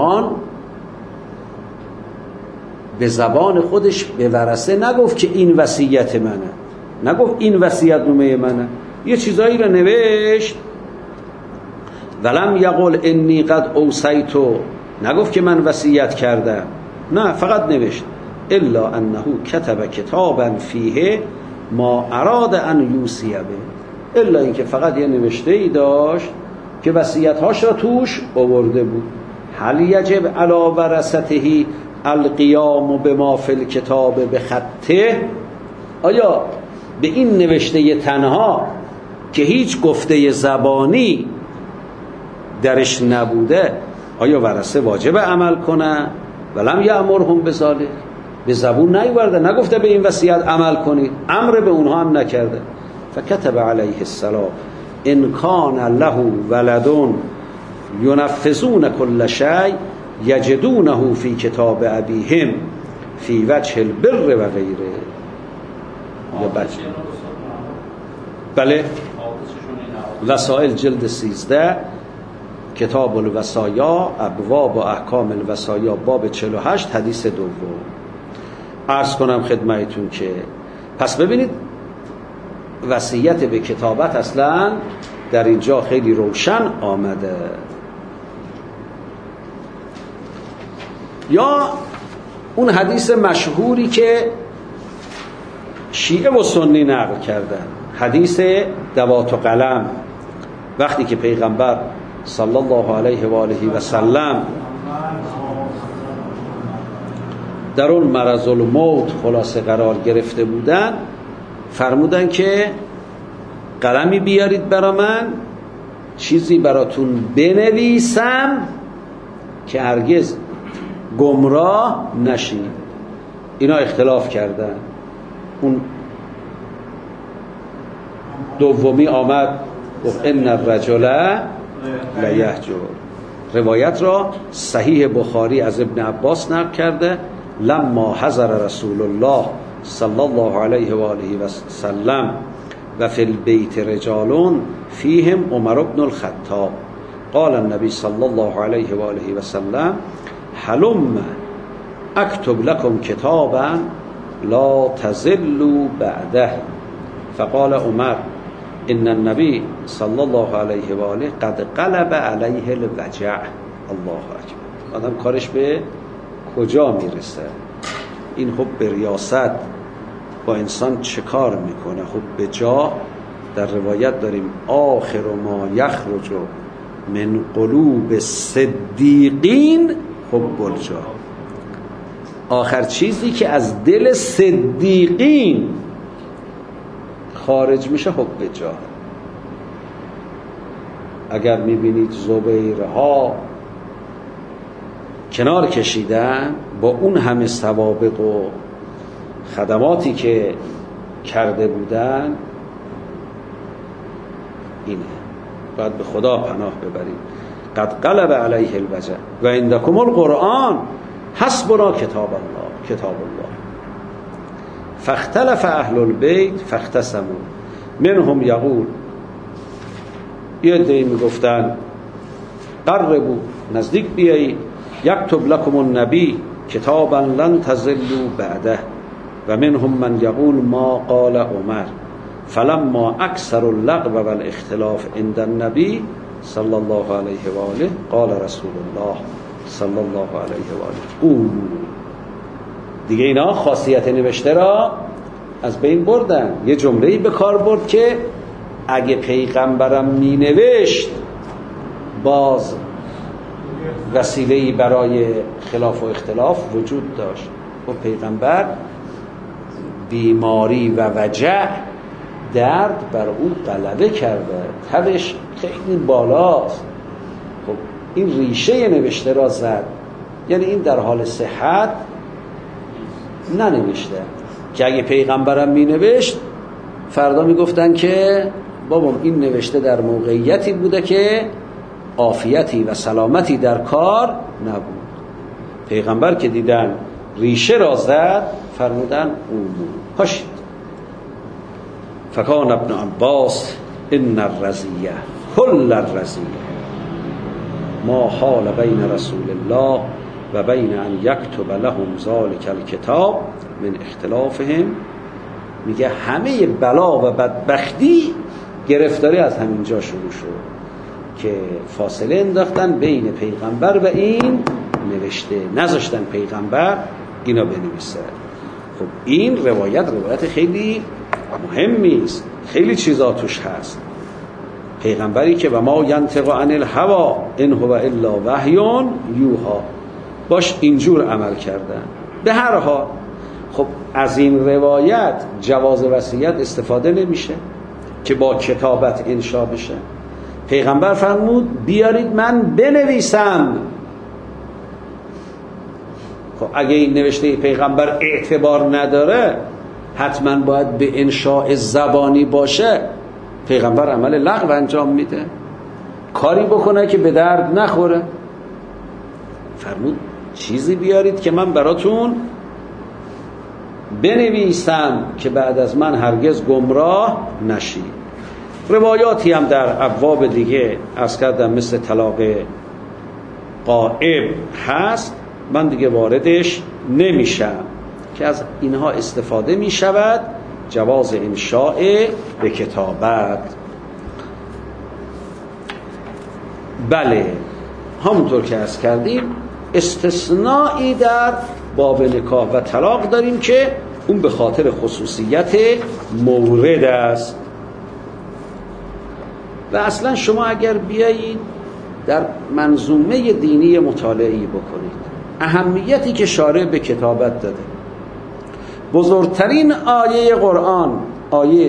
به زبان خودش به ورثه نگفت که این وصیت منه، نگفت این وصیت نامه منه، یه چیزایی رو نوشت. ولم یقل انی قد اوصیتو، نگفت که من وصیت کردم، نه، فقط نوشت الا انه کتب کتابا فیه ما اراد ان یوصی به، الا اینکه فقط یه نوشته ای داشت که وصیت‌هاش را توش آورده بود. هل یجب علی ورثته القیام بما فی الکتاب بخطه، آیا به این نوشته تنها که هیچ گفته زبانی درش نبوده آیا ورثه واجب عمل کنه؟ ولم یأمرهم بذلک، به زبون نیورده، نگفته به این وصیت عمل کنید، امر به اونها هم نکرده. فکتب علیه السلام ان کان له ولد ینفذون کل شیء یجدونه فی کتاب ابیهم فی وجه البر و غیره. یا بله، وسائل جلد 13 کتاب الوصایا ابواب و احکام الوصایا باب 48 حدیث دوم. عرض کنم خدمتتون که پس ببینید وصیت به کتابت اصلا در اینجا خیلی روشن آمده. یا اون حدیث مشهوری که شیعه و سنی نقل کردن، حدیث دوات و قلم، وقتی که پیغمبر صلی الله علیه و آله و سلم در اون مرض الموت خلاصه قرار گرفته بودن، فرمودن که قلمی بیارید برا من، چیزی براتون بنویسم که هرگز گمراه نشید. اینا اختلاف کردن. اون دومی آمد گفت ان الرجل لیهجر. روایت را صحیح بخاری از ابن عباس نقل کرده، لما حضر رسول الله صلی الله علیه و آله و سلم و فی البیت رجال فیهم عمر بن الخطاب قال النبی صلی الله علیه و آله و سلم هلم اکتب لكم کتابا لا تضلوا بعده فقال عمر ان النبی صلی الله علیه و آله قد قلب علیه الوجع. الله اکبر. آدم کارش به کجا میرسه؟ این خب به ریاست با انسان چه کار میکنه؟ خب به جا در روایت داریم آخر ما یخرج من قلوب صدیقین حب الجاه. آخر چیزی که از دل صدیقین خارج میشه حب جاه. اگر میبینید زبیرها کنار کشیدن با اون همه سوابق و خدماتی که کرده بودن، اینه باید به خدا پناه ببرید. قد قلب علیه الوجع و عندکم القرآن حسبنا کتاب الله. فاختلف اهل البیت فاختصموا منهم یقول، یه عده‌ای میگفتن قربوا نزدیک بیایید، یکتب لکم النبی کتابا لن تضلوا بعده و منهم من یقول ما قال عمر فلما اکثر اللغو والاختلاف عند النبی صلی الله علیه و آله قال رسول الله صلی الله علیه و آله او. دیگه اینا خاصیت نوشته را از بین بردن. یه جمله‌ای به کار برد که اگه پیغمبرم می نوشت باز وسیله‌ای برای خلاف و اختلاف وجود داشت. و پیغمبر بیماری و وجع، درد بر او غلبه کرده، تبش خیلی بالاست. خب این ریشه نوشته را زد، یعنی این در حال صحت ننوشته که اگه پیغمبرم می نوشت فردا می گفتن که بابا این نوشته در موقعیتی بوده که عافیتی و سلامتی در کار نبود. پیغمبر که دیدن ریشه را زد فرمودن پاشید. فکان ابن عباس ان الرزیه کل الرزیه ما حال بین رسول الله و بین ان یکتب لهم ذلک الکتاب من اختلافهم. میگه همه بلا و بدبختی گرفتاری از همین جا شروع شد که فاصله انداختن بین پیغمبر و این نوشته، نذاشتن پیغمبر اینا بنویسه. خب این روایت خیلی مهمی است، خیلی چیزا توش هست. پیغمبری که و ما ینطق عن الهوی ان هو الا وحی یوحی، باش اینجور عمل کردن. به هر حال خب از این روایت جواز وصیت استفاده نمیشه که با کتابت انشا بشه. پیغمبر فرمود بیارید من بنویسم. خب اگه این نوشته پیغمبر اعتبار نداره حتما باید به انشاء زبانی باشه. پیغمبر عمل لغو انجام میده، کاری بکنه که به درد نخوره. فرمود چیزی بیارید که من براتون بنویسم که بعد از من هرگز گمراه نشید. روایاتی هم در ابواب دیگه از کردم مثل طلاق غائب هست، من دیگه واردش نمیشم که از اینها استفاده میشود جواز انشاء به کتابت. بله همونطور که عرض کردیم استثنائی در باب نکاح و طلاق داریم که اون به خاطر خصوصیت مورد است. و اصلا شما اگر بیایید در منظومه دینی مطالعه‌ای بکنید، اهمیتی که شارع به کتابت داده، بزرگترین آیه قرآن آیه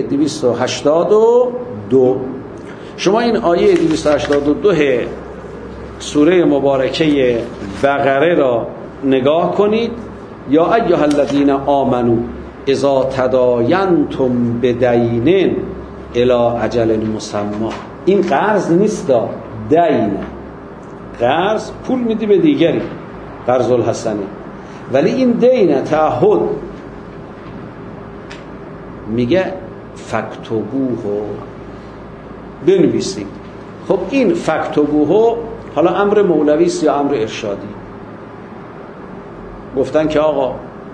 282، شما این آیه 282 سوره مبارکه بقره را نگاه کنید. یا ایها الذین آمنوا اذا تداینتم بدین الی اجل مسمی. این قرض نیست، دین، قرض پول میدی به دیگری، قرض الحسنه. ولی این دین تعهد میگه فکتبوه، بنویسید. خب این فکتبوه حالا امر مولوی است یا امر ارشادی؟ گفتن که آقا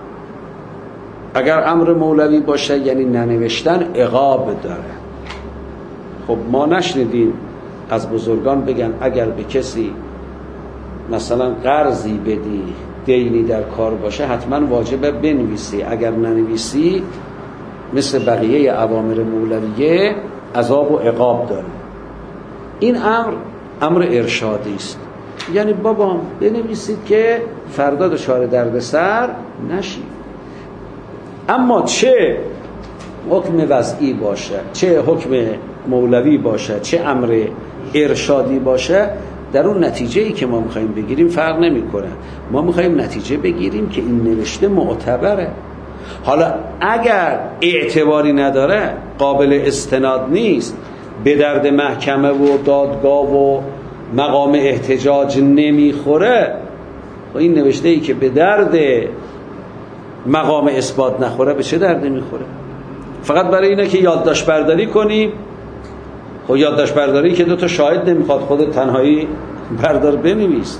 اگر امر مولوی باشه یعنی ننوشتن عقاب داره. خب ما نشنیدیم از بزرگان بگن اگر به کسی مثلا قرضی بدی، دینی در کار باشه، حتما واجبه بنویسی، اگر ننویسی مثل بقیه اوامر مولویه عذاب و عقاب داره. این امر ارشادی است، یعنی بابا بنویسید که فردا دچار دردسر نشید. اما چه حکم وضعی باشه، چه حکم مولوی باشه، چه امر ارشادی باشه، در اون نتیجه‌ای که ما می‌خوایم بگیریم فرق نمی‌کنه. ما می‌خوایم نتیجه بگیریم که این نوشته معتبره. حالا اگر اعتباری نداره، قابل استناد نیست، به درد محکمه و دادگاه و مقام احتجاج نمیخوره، و این نوشته‌ای که به درد مقام اثبات نخوره به چه درد میخوره؟ فقط برای اینه که یادداشت برداری کنیم. خب یادداشت برداری که 2 تا شاهد نمیخواد، خودت تنهایی بردار بنویس.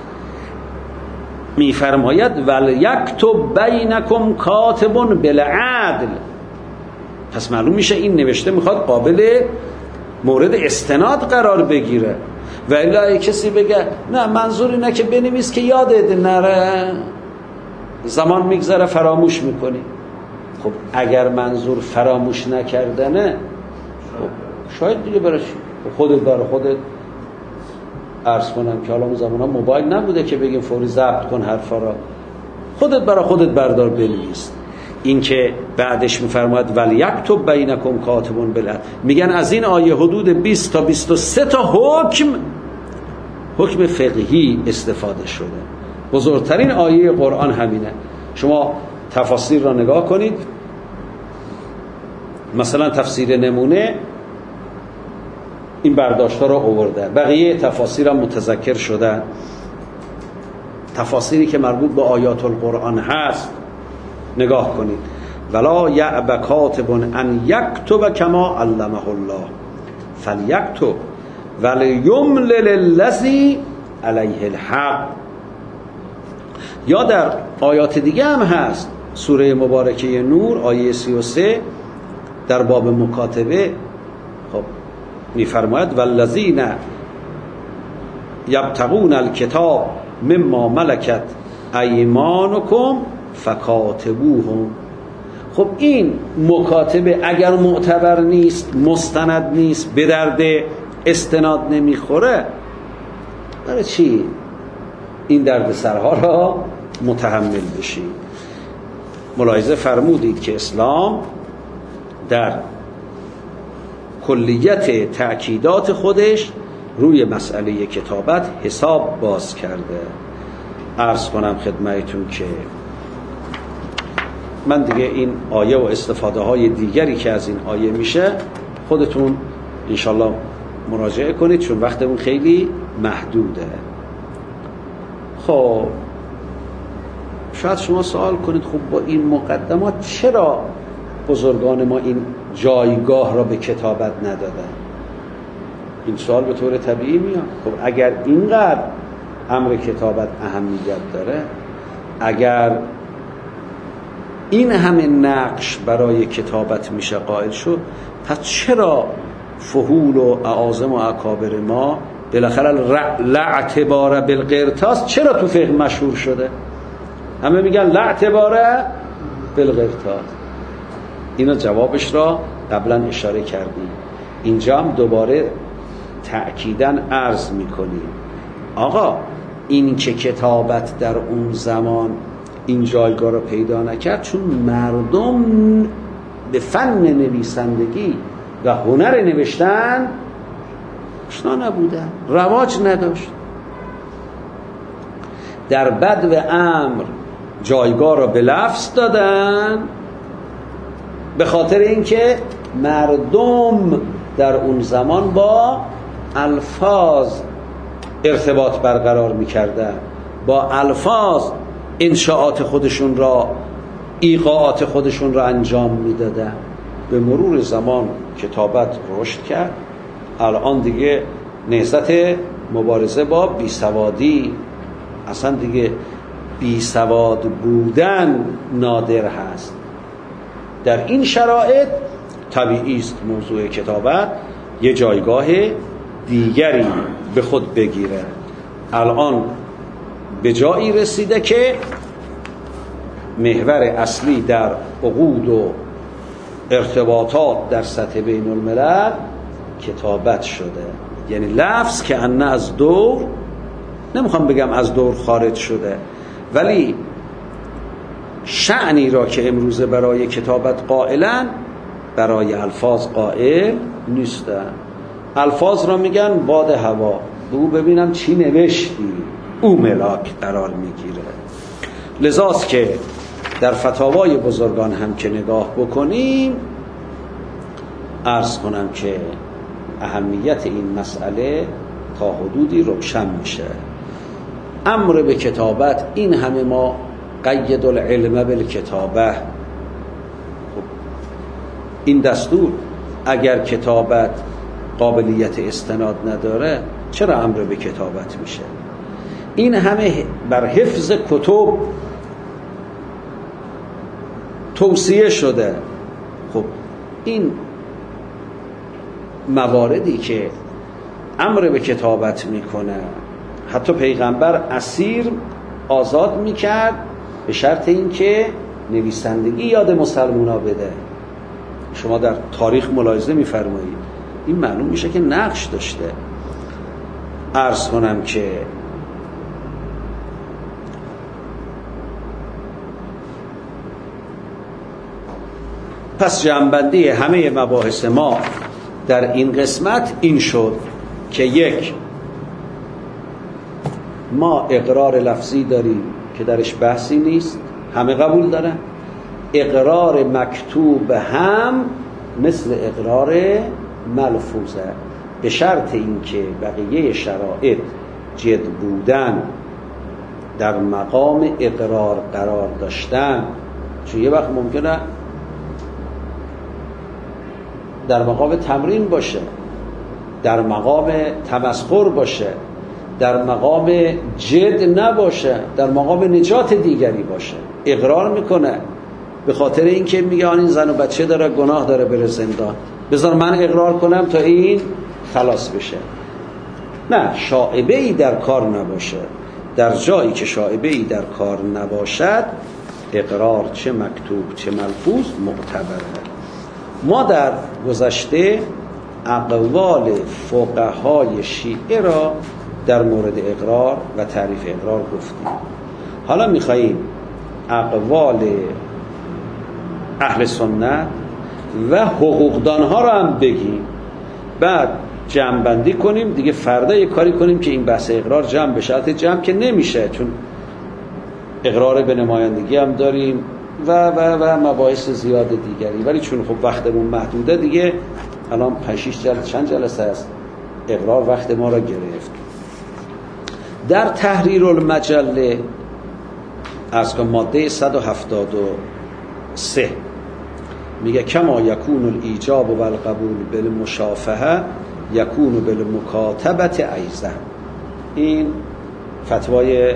میفرماید ولیکتب بینکم کاتب بالعدل. پس معلوم میشه این نوشته میخواد قابل مورد استناد قرار بگیره. و الا کسی بگه نه منظور اینه که بنویس که یادت نره، زمان میگذره فراموش میکنی. خب اگر منظور فراموش نکردنه، خب شاید دیگه برای خودت برای خودت عرض کنم که حالا اون زمانا موبایل نبوده که بگیم فوری ضبط کن حرفا را، خودت برای خودت بردار بنویس. این که بعدش میفرماید ولیکتب بینکم کاتب بالعدل، میگن از این آیه حدود 20 تا 23 تا حکم فقهی استفاده شده. بزرگترین آیه قرآن همینه. شما تفاسیر را نگاه کنید، مثلا تفسیر نمونه این برداشت‌ها را آورده، بقیه تفاسیر هم متذکر شده. تفاسیری که مربوط به آیات القرآن هست نگاه کنید. ولا یأب کاتب ان یکتب کما علمه الله فلیکتب ولیملل الذی علیه الحق. یا در آیات دیگه هم هست، سوره مبارکه نور آیه 33 در باب مکاتبه خب میفرماید والذین یبتغون الکتاب مما ملکت ایمانکم فکاتبوهم. خب این مکاتبه اگر معتبر نیست، مستند نیست، به درد استناد نمیخوره، برای چی این درد سرها را متحمل بشی؟ ملاحظه فرمودید که اسلام در کلیت تأکیدات خودش روی مسئله کتابت حساب باز کرده. عرض کنم خدمتتون که من دیگه این آیه و استفاده های دیگری که از این آیه میشه خودتون انشالله مراجعه کنید، چون وقتمون خیلی محدوده. خب شاید شما سوال کنید خب با این مقدمات چرا بزرگان ما این جایگاه را به کتابت ندادن؟ این سوال به طور طبیعی میاد. خب اگر اینقدر امر کتابت اهمیت داره، اگر این همه نقش برای کتابت میشه قائل شد، پس چرا فحول و اعاظم و اکابر ما بالاخره لعتبار بالقرطاس چرا تو فقه مشهور شده؟ همه میگن لعتبار بالقرطاس. اینا جوابش را قبلا اشاره کردیم، اینجا هم دوباره تأکیداً عرض میکنیم آقا این که کتابت در اون زمان این جایگاه رو پیدا نکرد چون مردم به فن نویسندگی و هنر نوشتن آشنا نبودن، رواج نداشت. در بدو امر جایگاه رو به لفظ دادن به خاطر اینکه مردم در اون زمان با الفاظ ارتباط برقرار می‌کردن، با الفاظ انشاءات خودشون را، ایقاعات خودشون را انجام میدادن. به مرور زمان کتابت رشد کرد. الان دیگه نهضت مبارزه با بیسوادی، اصلا دیگه بیسواد بودن نادر هست. در این شرایط طبیعی است موضوع کتابت یه جایگاه دیگری به خود بگیره. الان به جایی رسیده که محور اصلی در عقود و ارتباطات در سطح بین الملل کتابت شده. یعنی لفظ که انه از دور، نمیخوام بگم از دور خارج شده، ولی شأنی را که امروزه برای کتابت قائلن برای الفاظ قائل نیستن. الفاظ را میگن باد هوا، بگو ببینم چی نوشتی، او ملاک قرار میگیره. لذاست که در فتاوای بزرگان هم که نگاه بکنیم، عرض کنم که اهمیت این مسئله تا حدودی روشن میشه. امر به کتابت، این همه ما قید العلم بالکتابه، این دستور اگر کتابت قابلیت استناد نداره چرا امر به کتابت میشه؟ این همه بر حفظ کتب توصیه شده. خب این مواردی که امر به کتابت میکنه، حتی پیغمبر اسیر آزاد میکرد به شرط اینکه نویسندگی یاد مسلمونا بده. شما در تاریخ ملاحظه میفرمایید این معلوم میشه که نقش داشته. عرض کنم که پس جمع‌بندی همه مباحث ما در این قسمت این شد که یک، ما اقرار لفظی داریم که درش بحثی نیست، همه قبول دارن. اقرار مکتوب هم مثل اقرار ملفوظه، به شرط اینکه بقیه شرایط جد بودن، در مقام اقرار قرار داشتن. چون یه وقت ممکنه در مقام تمرین باشه، در مقام تمسخر باشه، در مقام جد نباشه، در مقام نجات دیگری باشه. اقرار میکنه به خاطر اینکه میگه این زن و بچه داره، گناه داره، بره زندان، بذار من اقرار کنم تا این خلاص بشه. نه، شائبه ای در کار نباشه. در جایی که شائبه ای در کار نباشد، اقرار چه مکتوب چه ملفوظ معتبره. ما در گذشته اقوال فقهای شیعه را در مورد اقرار و تعریف اقرار گفتیم. حالا میخواییم اقوال اهل سنت و حقوقدانها را هم بگیم، بعد جمع بندی کنیم. دیگه فردا یک کاری کنیم که این بحث اقرار جمع بشه. البته جمع که نمیشه، چون اقرار به نمایندگی هم داریم و مباحث زیاد دیگری، ولی چون خب وقتمون محدوده دیگه الان 5-6 جلسه چند جلسه است اقرار وقت ما را گرفت. در تحریر المجله از ماده 173 میگه کما یکون الایجاب و القبول بالمشافهه یکون بالمکاتبه ایضا. این فتوای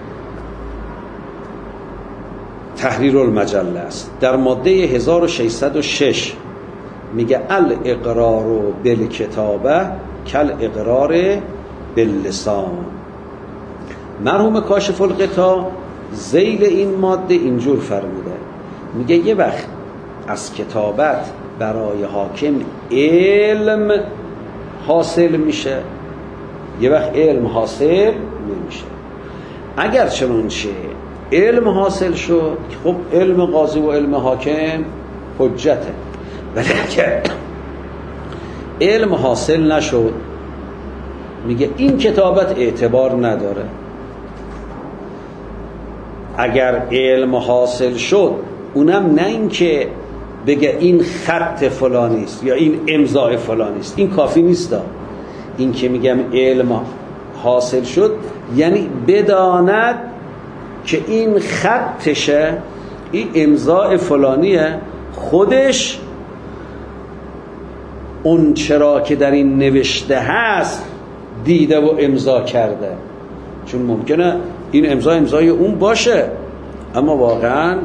تحریر المجله است. در ماده 1606 میگه الاقرار بالکتابه کل اقرار باللسان. مرحوم کاشف الغطا ذیل این ماده اینجور فرموده، میگه یه وقت از کتابت برای حاکم علم حاصل میشه، یه وقت علم حاصل نمیشه. اگر چنانچه علم حاصل شد، خب علم قاضی و علم حاکم حجته، ولی اگر علم حاصل نشد، میگه این کتابت اعتبار نداره. اگر علم حاصل شد، اونم نه این که بگه این خط فلانیست یا این امضای فلانیست، این کافی نیست. این که میگم علم حاصل شد یعنی بداند که این خطشه، این امضاء فلانیه، خودش اون چرا که در این نوشته هست دیده و امضا کرده. چون ممکنه این امضای اون باشه اما واقعا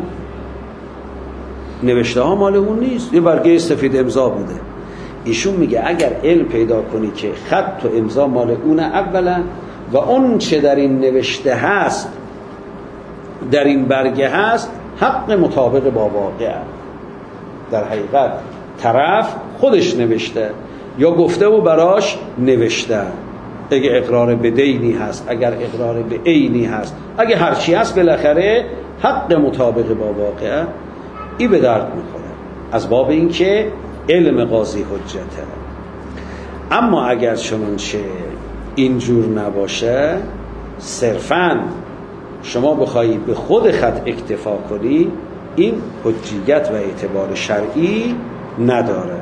نوشته ها مال اون نیست، یه برگه سفید امضا بوده. ایشون میگه اگر علم پیدا کنی که خط و امضا مال اونه اولا و اون چه در این نوشته هست در این برگه هست حق مطابق با واقع، در حقیقت طرف خودش نوشته یا گفته و براش نوشته. اگه اقرار به دینی هست، اگر اقرار به عینی هست، اگه هرچی هست، بالاخره حق مطابق با واقع ای به درد میخوره، از باب این که علم قاضی حجته. اما اگر چنانچه اینجور نباشه، صرفاً شما بخوایی به خود خط اکتفا کنی، این حجیت و اعتبار شرعی نداره.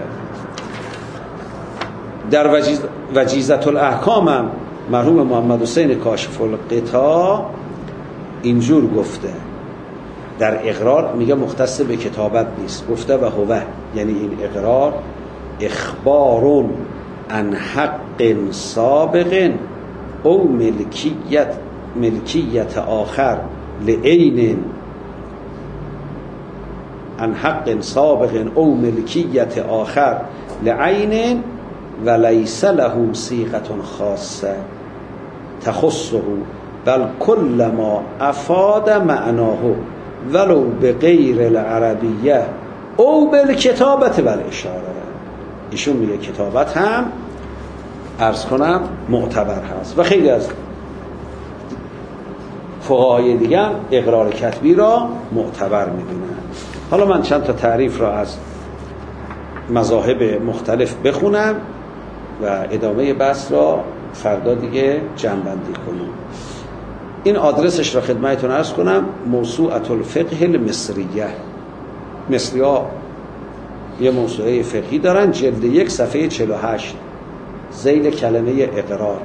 در وجیزة الاحکام هم مرحوم محمد حسین کاشف الغطا اینجور گفته، در اقرار میگه مختص به کتابت نیست، گفته و هو، یعنی این اقرار اخبار عن حق سابق او ملکیت آخر لعین، عن حق سابق او ملکیت آخر لعین و لیس له صیغه خاصه تخصه بل کل ما افاد معناه ولو بغیر العربیه او بالکتابت و الاشاره. ایشون میگه کتابت هم عرض کنم معتبر هست و خیلی از فقهای دیگه هم اقرار کتبی را معتبر میدونن. حالا من چند تا تعریف را از مذاهب مختلف بخونم و ادامه بحث را فردا دیگه جمع‌بندی کنیم. این آدرسش را خدمتتون عرض کنم: موسوعة الفقه المصریه. مصری ها یه موسوعه فقهی دارن، جلد 1 صفحه 48، ذیل کلمه اقرار: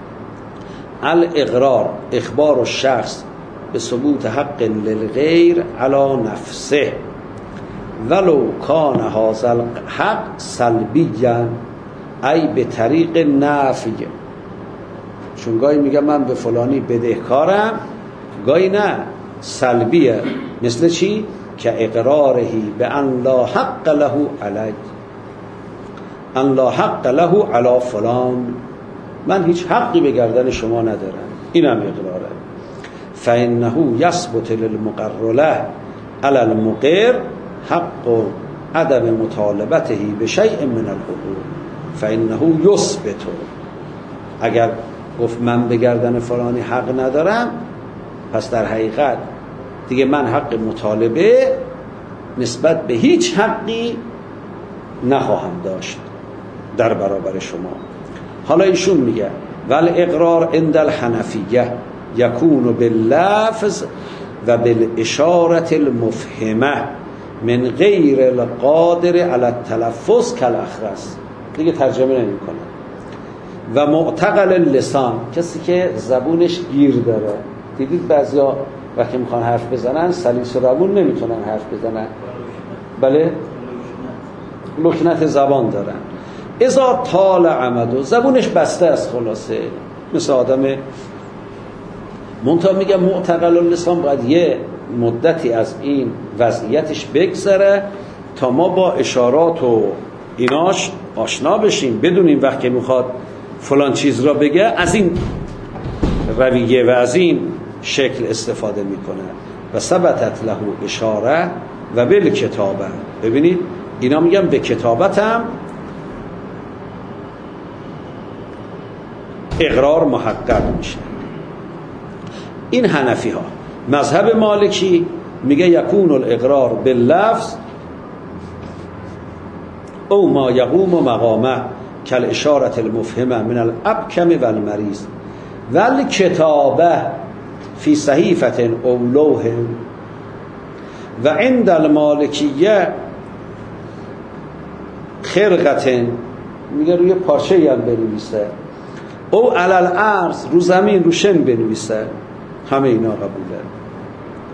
الاقرار اخبار الشخص به ثبوت حق للغیر علی نفسه ولو کان هذا الحق سلبیا ای به طریق نفی. چون گاهی میگه من به فلانی بدهکارم، گاهی نه، سلبیه. مثل چی؟ که اقرارهی به ان لا حق له علی، ان لا حق له علی فلان، من هیچ حقی به گردن شما ندارم، اینم اقراره. فانه یثبت للمقر له علی المقر حق عدم مطالبته بشیء من الحقوق فانه یثبت. اگر گفت من به گردن فلانی حق ندارم، پس در حقیقت دیگه من حق مطالبه نسبت به هیچ حقی نخواهم داشت در برابر شما. حالا ایشون میگه ول اقرار عند الحنفیه یکون باللفظ و بالاشاره المفهمه من غیر القادر علی التلفظ کالاخرس. دیگه ترجمه نمیکنه. و معتقل اللسان، کسی که زبونش گیر داره. دیدید بعضیا وقتی میخوان حرف بزنن سلیس و روون نمیتونن حرف بزنن، بله، لکنت زبان دارن. اذا طال عمدو، زبونش بسته است، خلاصه مثل آدم منتها. میگه معتقل اللسان باید یه مدتی از این وضعیتش بگذره تا ما با اشارات و ایناش آشنا بشیم، بدونیم وقتی میخواد فلان چیز را بگه از این رویه و از این شکل استفاده میکنه. و ثبتت له اشاره و بالکتابه. ببینید اینا میگم به کتابت هم اقرار محقق میشه. این حنفی ها. مذهب مالکی میگه یکون الاقرار باللفظ او ما یقوم مقامه کالاشاره المفهمه من الابکم والمریض والکتابه فی صحیفه او لوح. و عند المالکیه خرقه، میگه روی پارچه‌ای هم بنویسه، او علی الارض، رو زمین، رو شن بنویسه، همه اینا قبوله.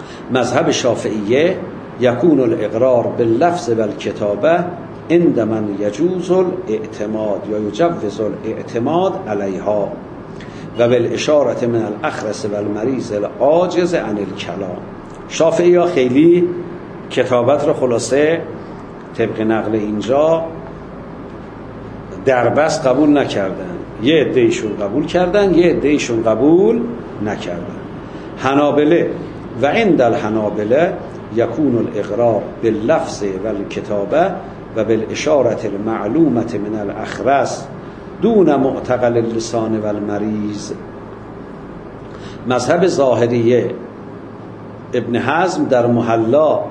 مذهب شافعیه یکون الاقرار باللفظ والکتابه عند من یجوز الاعتماد یا یجوز الاعتماد علیها و بالاشاره من الاخرس والمریض العاجز عن الکلام. شافعی ها خیلی کتابت رو خلاصه طبق نقل اینجا در بس قبول نکردن، یه عده‌ایشون قبول کردن، یه عده‌ایشون قبول نکردن. حنابله و عند الحنابله یکون الاقرار باللفظ والکتابه و بالاشاره المعلومه من الاخرس دون معتقل اللسان والمریض. مذهب ظاهریه ابن حزم در محلا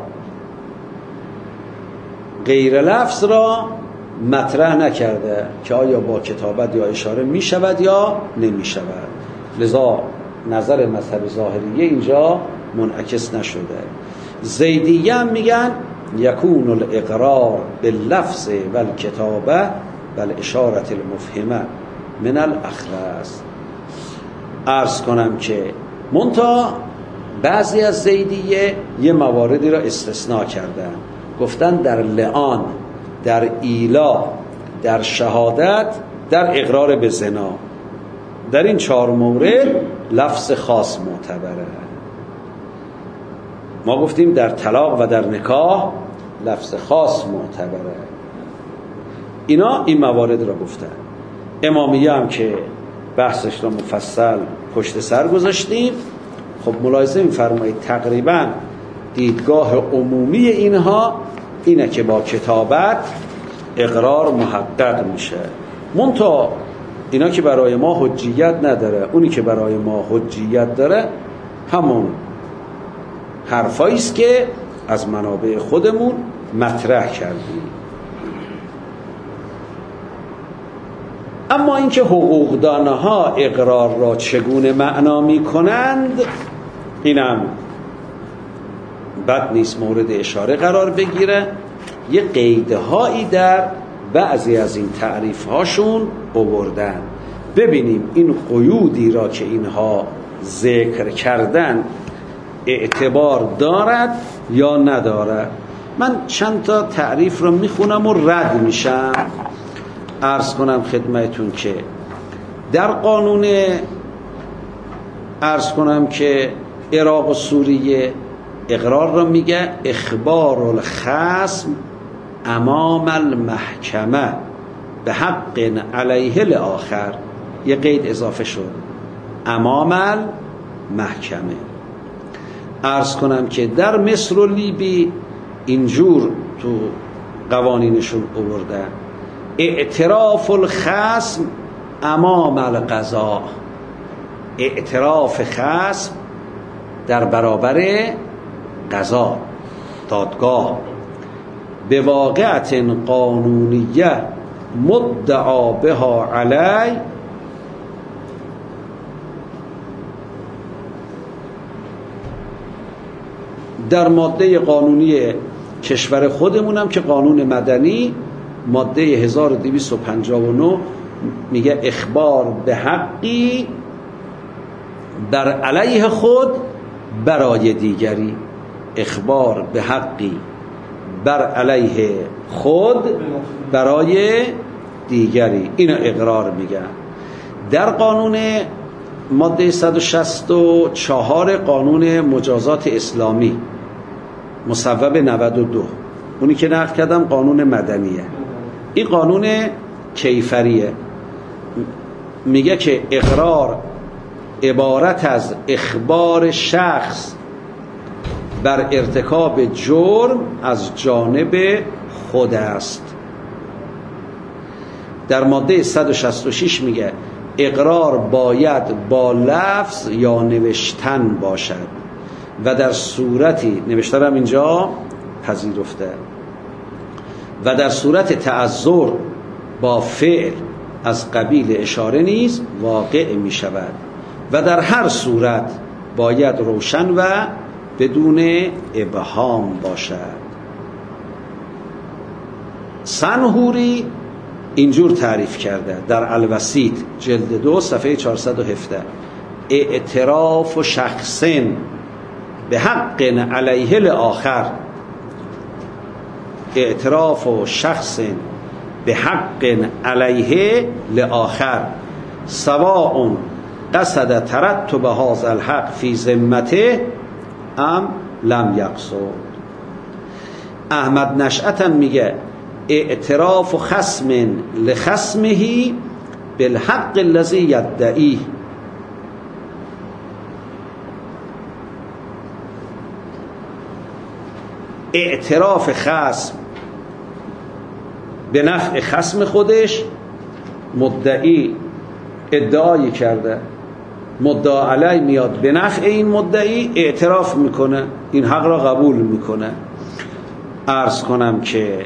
غیر لفظ را مطرح نکرده که آیا با کتابت یا اشاره می شود یا نمی شود، لذا نظر مذهب ظاهریه اینجا منعکس نشده. زیدیه هم میگن یکون الاقرار باللفظ والکتابه والاشاره المفهمه من الاخرس. عرض کنم که منتها بعضی از زیدیه یه مواردی را استثناء کردن، گفتن در لعان، در ایلا، در شهادت، در اقرار به زنا، در این 4 مورد لفظ خاص معتبره. ما گفتیم در طلاق و در نکاح لفظ خاص معتبره. اینا این موارد را گفتن. امامیه هم که بحثش را مفصل پشت سر گذاشتیم. خب ملاحظه می‌فرمایید تقریبا دیدگاه عمومی اینها اینه که با کتابت اقرار محقق میشه. منتها اینا که برای ما حجیت نداره، اونی که برای ما حجیت داره همون حرفایی است که از منابع خودمون مطرح کردیم. اما اینکه حقوقدانها اقرار را چگونه معنا می‌کنند، اینم بد نیست مورد اشاره قرار بگیره. یه قیدهایی در بعضی از این تعریف‌هاشون آوردن. ببینیم این قیودی را که اینها ذکر کردن اعتبار دارد یا ندارد. من چند تا تعریف رو میخونم و رد میشم. عرض کنم خدمتون که در قانون عراق و سوریه اقرار را میگه اخبار الخصم امام المحکمه به حق علیه الاخر. یه قید اضافه شد، امام المحکمه. عرض کنم که در مصر و لیبی اینجور تو قوانینشون آوردن اعتراف الخصم امام القضا. اعتراف خصم در برابر قضا، دادگاه، به واقعت قانونیه مدعا بها علی در ماده قانونی کشور خودمونم که قانون مدنی ماده 1259 میگه اخبار به حقی بر علیه خود برای دیگری. اخبار به حقی بر علیه خود برای دیگری، اینو اقرار میگن. در قانون ماده 164 قانون مجازات اسلامی مصوب 92، اونی که نقل کردم قانون مدنیه، این قانون کیفریه. میگه که اقرار عبارت از اخبار شخص بر ارتکاب جرم از جانب خود است. در ماده 166 میگه اقرار باید با لفظ یا نوشتن باشد و در صورتی، نوشتن هم اینجا پذیرفته، و در صورت تعذر با فعل از قبیل اشاره نیز واقع می شود و در هر صورت باید روشن و بدون ابهام باشد. سنهوری اینجور تعریف کرده در الوسیط جلد 2 صفحه 417 اعتراف و شخصن به حق علیه لآخر، اعتراف شخص به حق علیه لآخر سواء قصد ترتب هذا الحق فی ذمته ام لم یقصد. احمد نشأت میگه اعتراف خصم لخصمه بالحق الذی یدعیه. اعتراف خصم به نفع خصم خودش، مدعی ادعایی کرده، مدعا علی میاد به نفع این مدعی اعتراف میکنه، این حق را قبول میکنه. عرض کنم که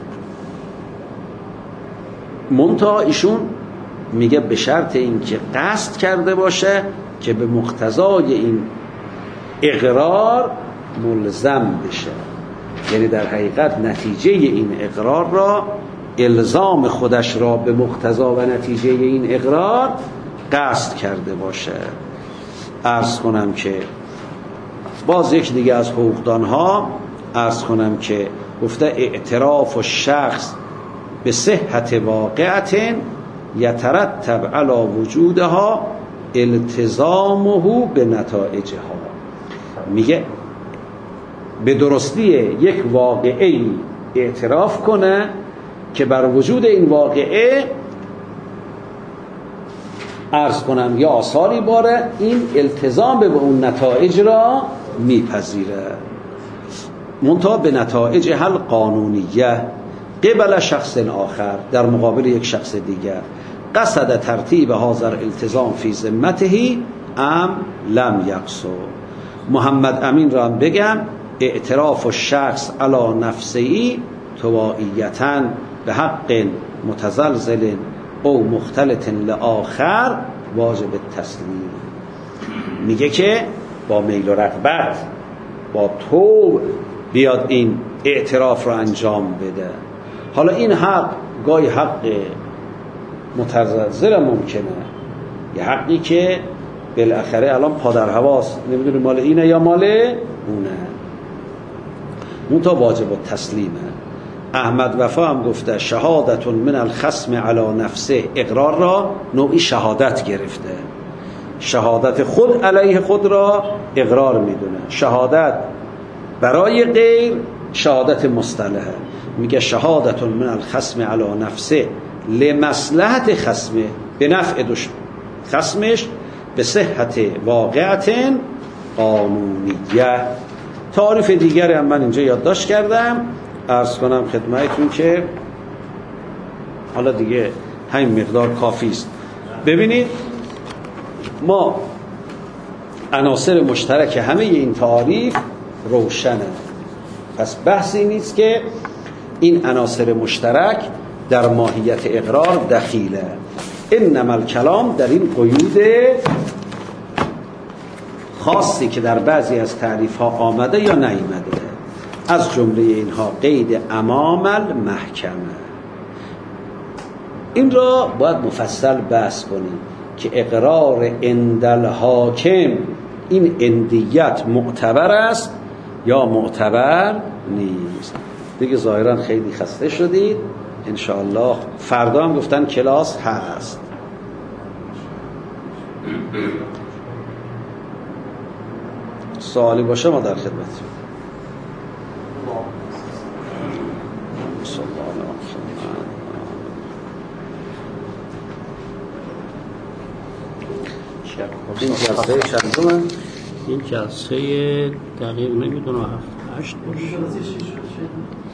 منتها ایشون میگه به شرط این که قصد کرده باشه که به مقتضای این اقرار ملزم بشه، یعنی در حقیقت نتیجه این اقرار را، الزام خودش را به مقتضا و نتیجه این اقرار قصد کرده باشه. عرض کنم که باز یک دیگه از حقوقدانها عرض کنم که گفته اعتراف الشخص به صحت واقعت یترتب علی وجودها التزامه به نتایجها. میگه به درستی یک واقعه اعتراف کنه که بر وجود این واقعه عرض کنم یا آثاری باره، این التزام به اون نتایج را میپذیره، منتها به نتایج حل قانونیه قبل شخص آخر، در مقابل یک شخص دیگر. قصد ترتیب هذا التزام فی ذمته ام لم یقصد. محمد امین را هم بگم اعتراف الشخص علی نفسه توائیتاً به حق متزلزل او مختلط لآخر واجب التسلیم. میگه که با میل و رغبت، با طوع بیاد این اعتراف رو انجام بده. حالا این حق گاهی حق متزلزل ممکنه، یه حقی که بالاخره الان پادر هواست، نمیدونه مال اینه یا مال اونه، منتها واجب التسلیمه. احمد وفا هم گفته شهادت من الخصم علی نفسه، اقرار را نوعی شهادت گرفته، شهادت خود علیه خود را اقرار میدونه، شهادت برای غیر شهادت مصطلحه. میگه شهادت من الخصم علی نفسه لمصلحت خصمه، به نفع خصمش، به صحت واقعت قانونیه. تعریف دیگری هم من اینجا یادداشت کردم، عرض کنم خدمتتون که حالا دیگه همین مقدار کافی است. ببینید ما عناصر مشترک همه این تعاریف روشنه، پس بحثی نیست که این عناصر مشترک در ماهیت اقرار دخیله. انما الکلام در این قیود خاصی که در بعضی از تعریف ها آمده یا نیامده، از جمله اینها قید امام المحکمه. این را باید مفصل بحث کنیم که اقرار عند الحاکم این عندیت معتبر است یا معتبر نیست. دیگه ظاهرا خیلی خسته شدید، انشاءالله فردا هم گفتن کلاس هست. سوالی باشه ما در خدمتیم. این جلسه چندمه؟ این جلسه دقیق نمیدونم 7-8 باشه.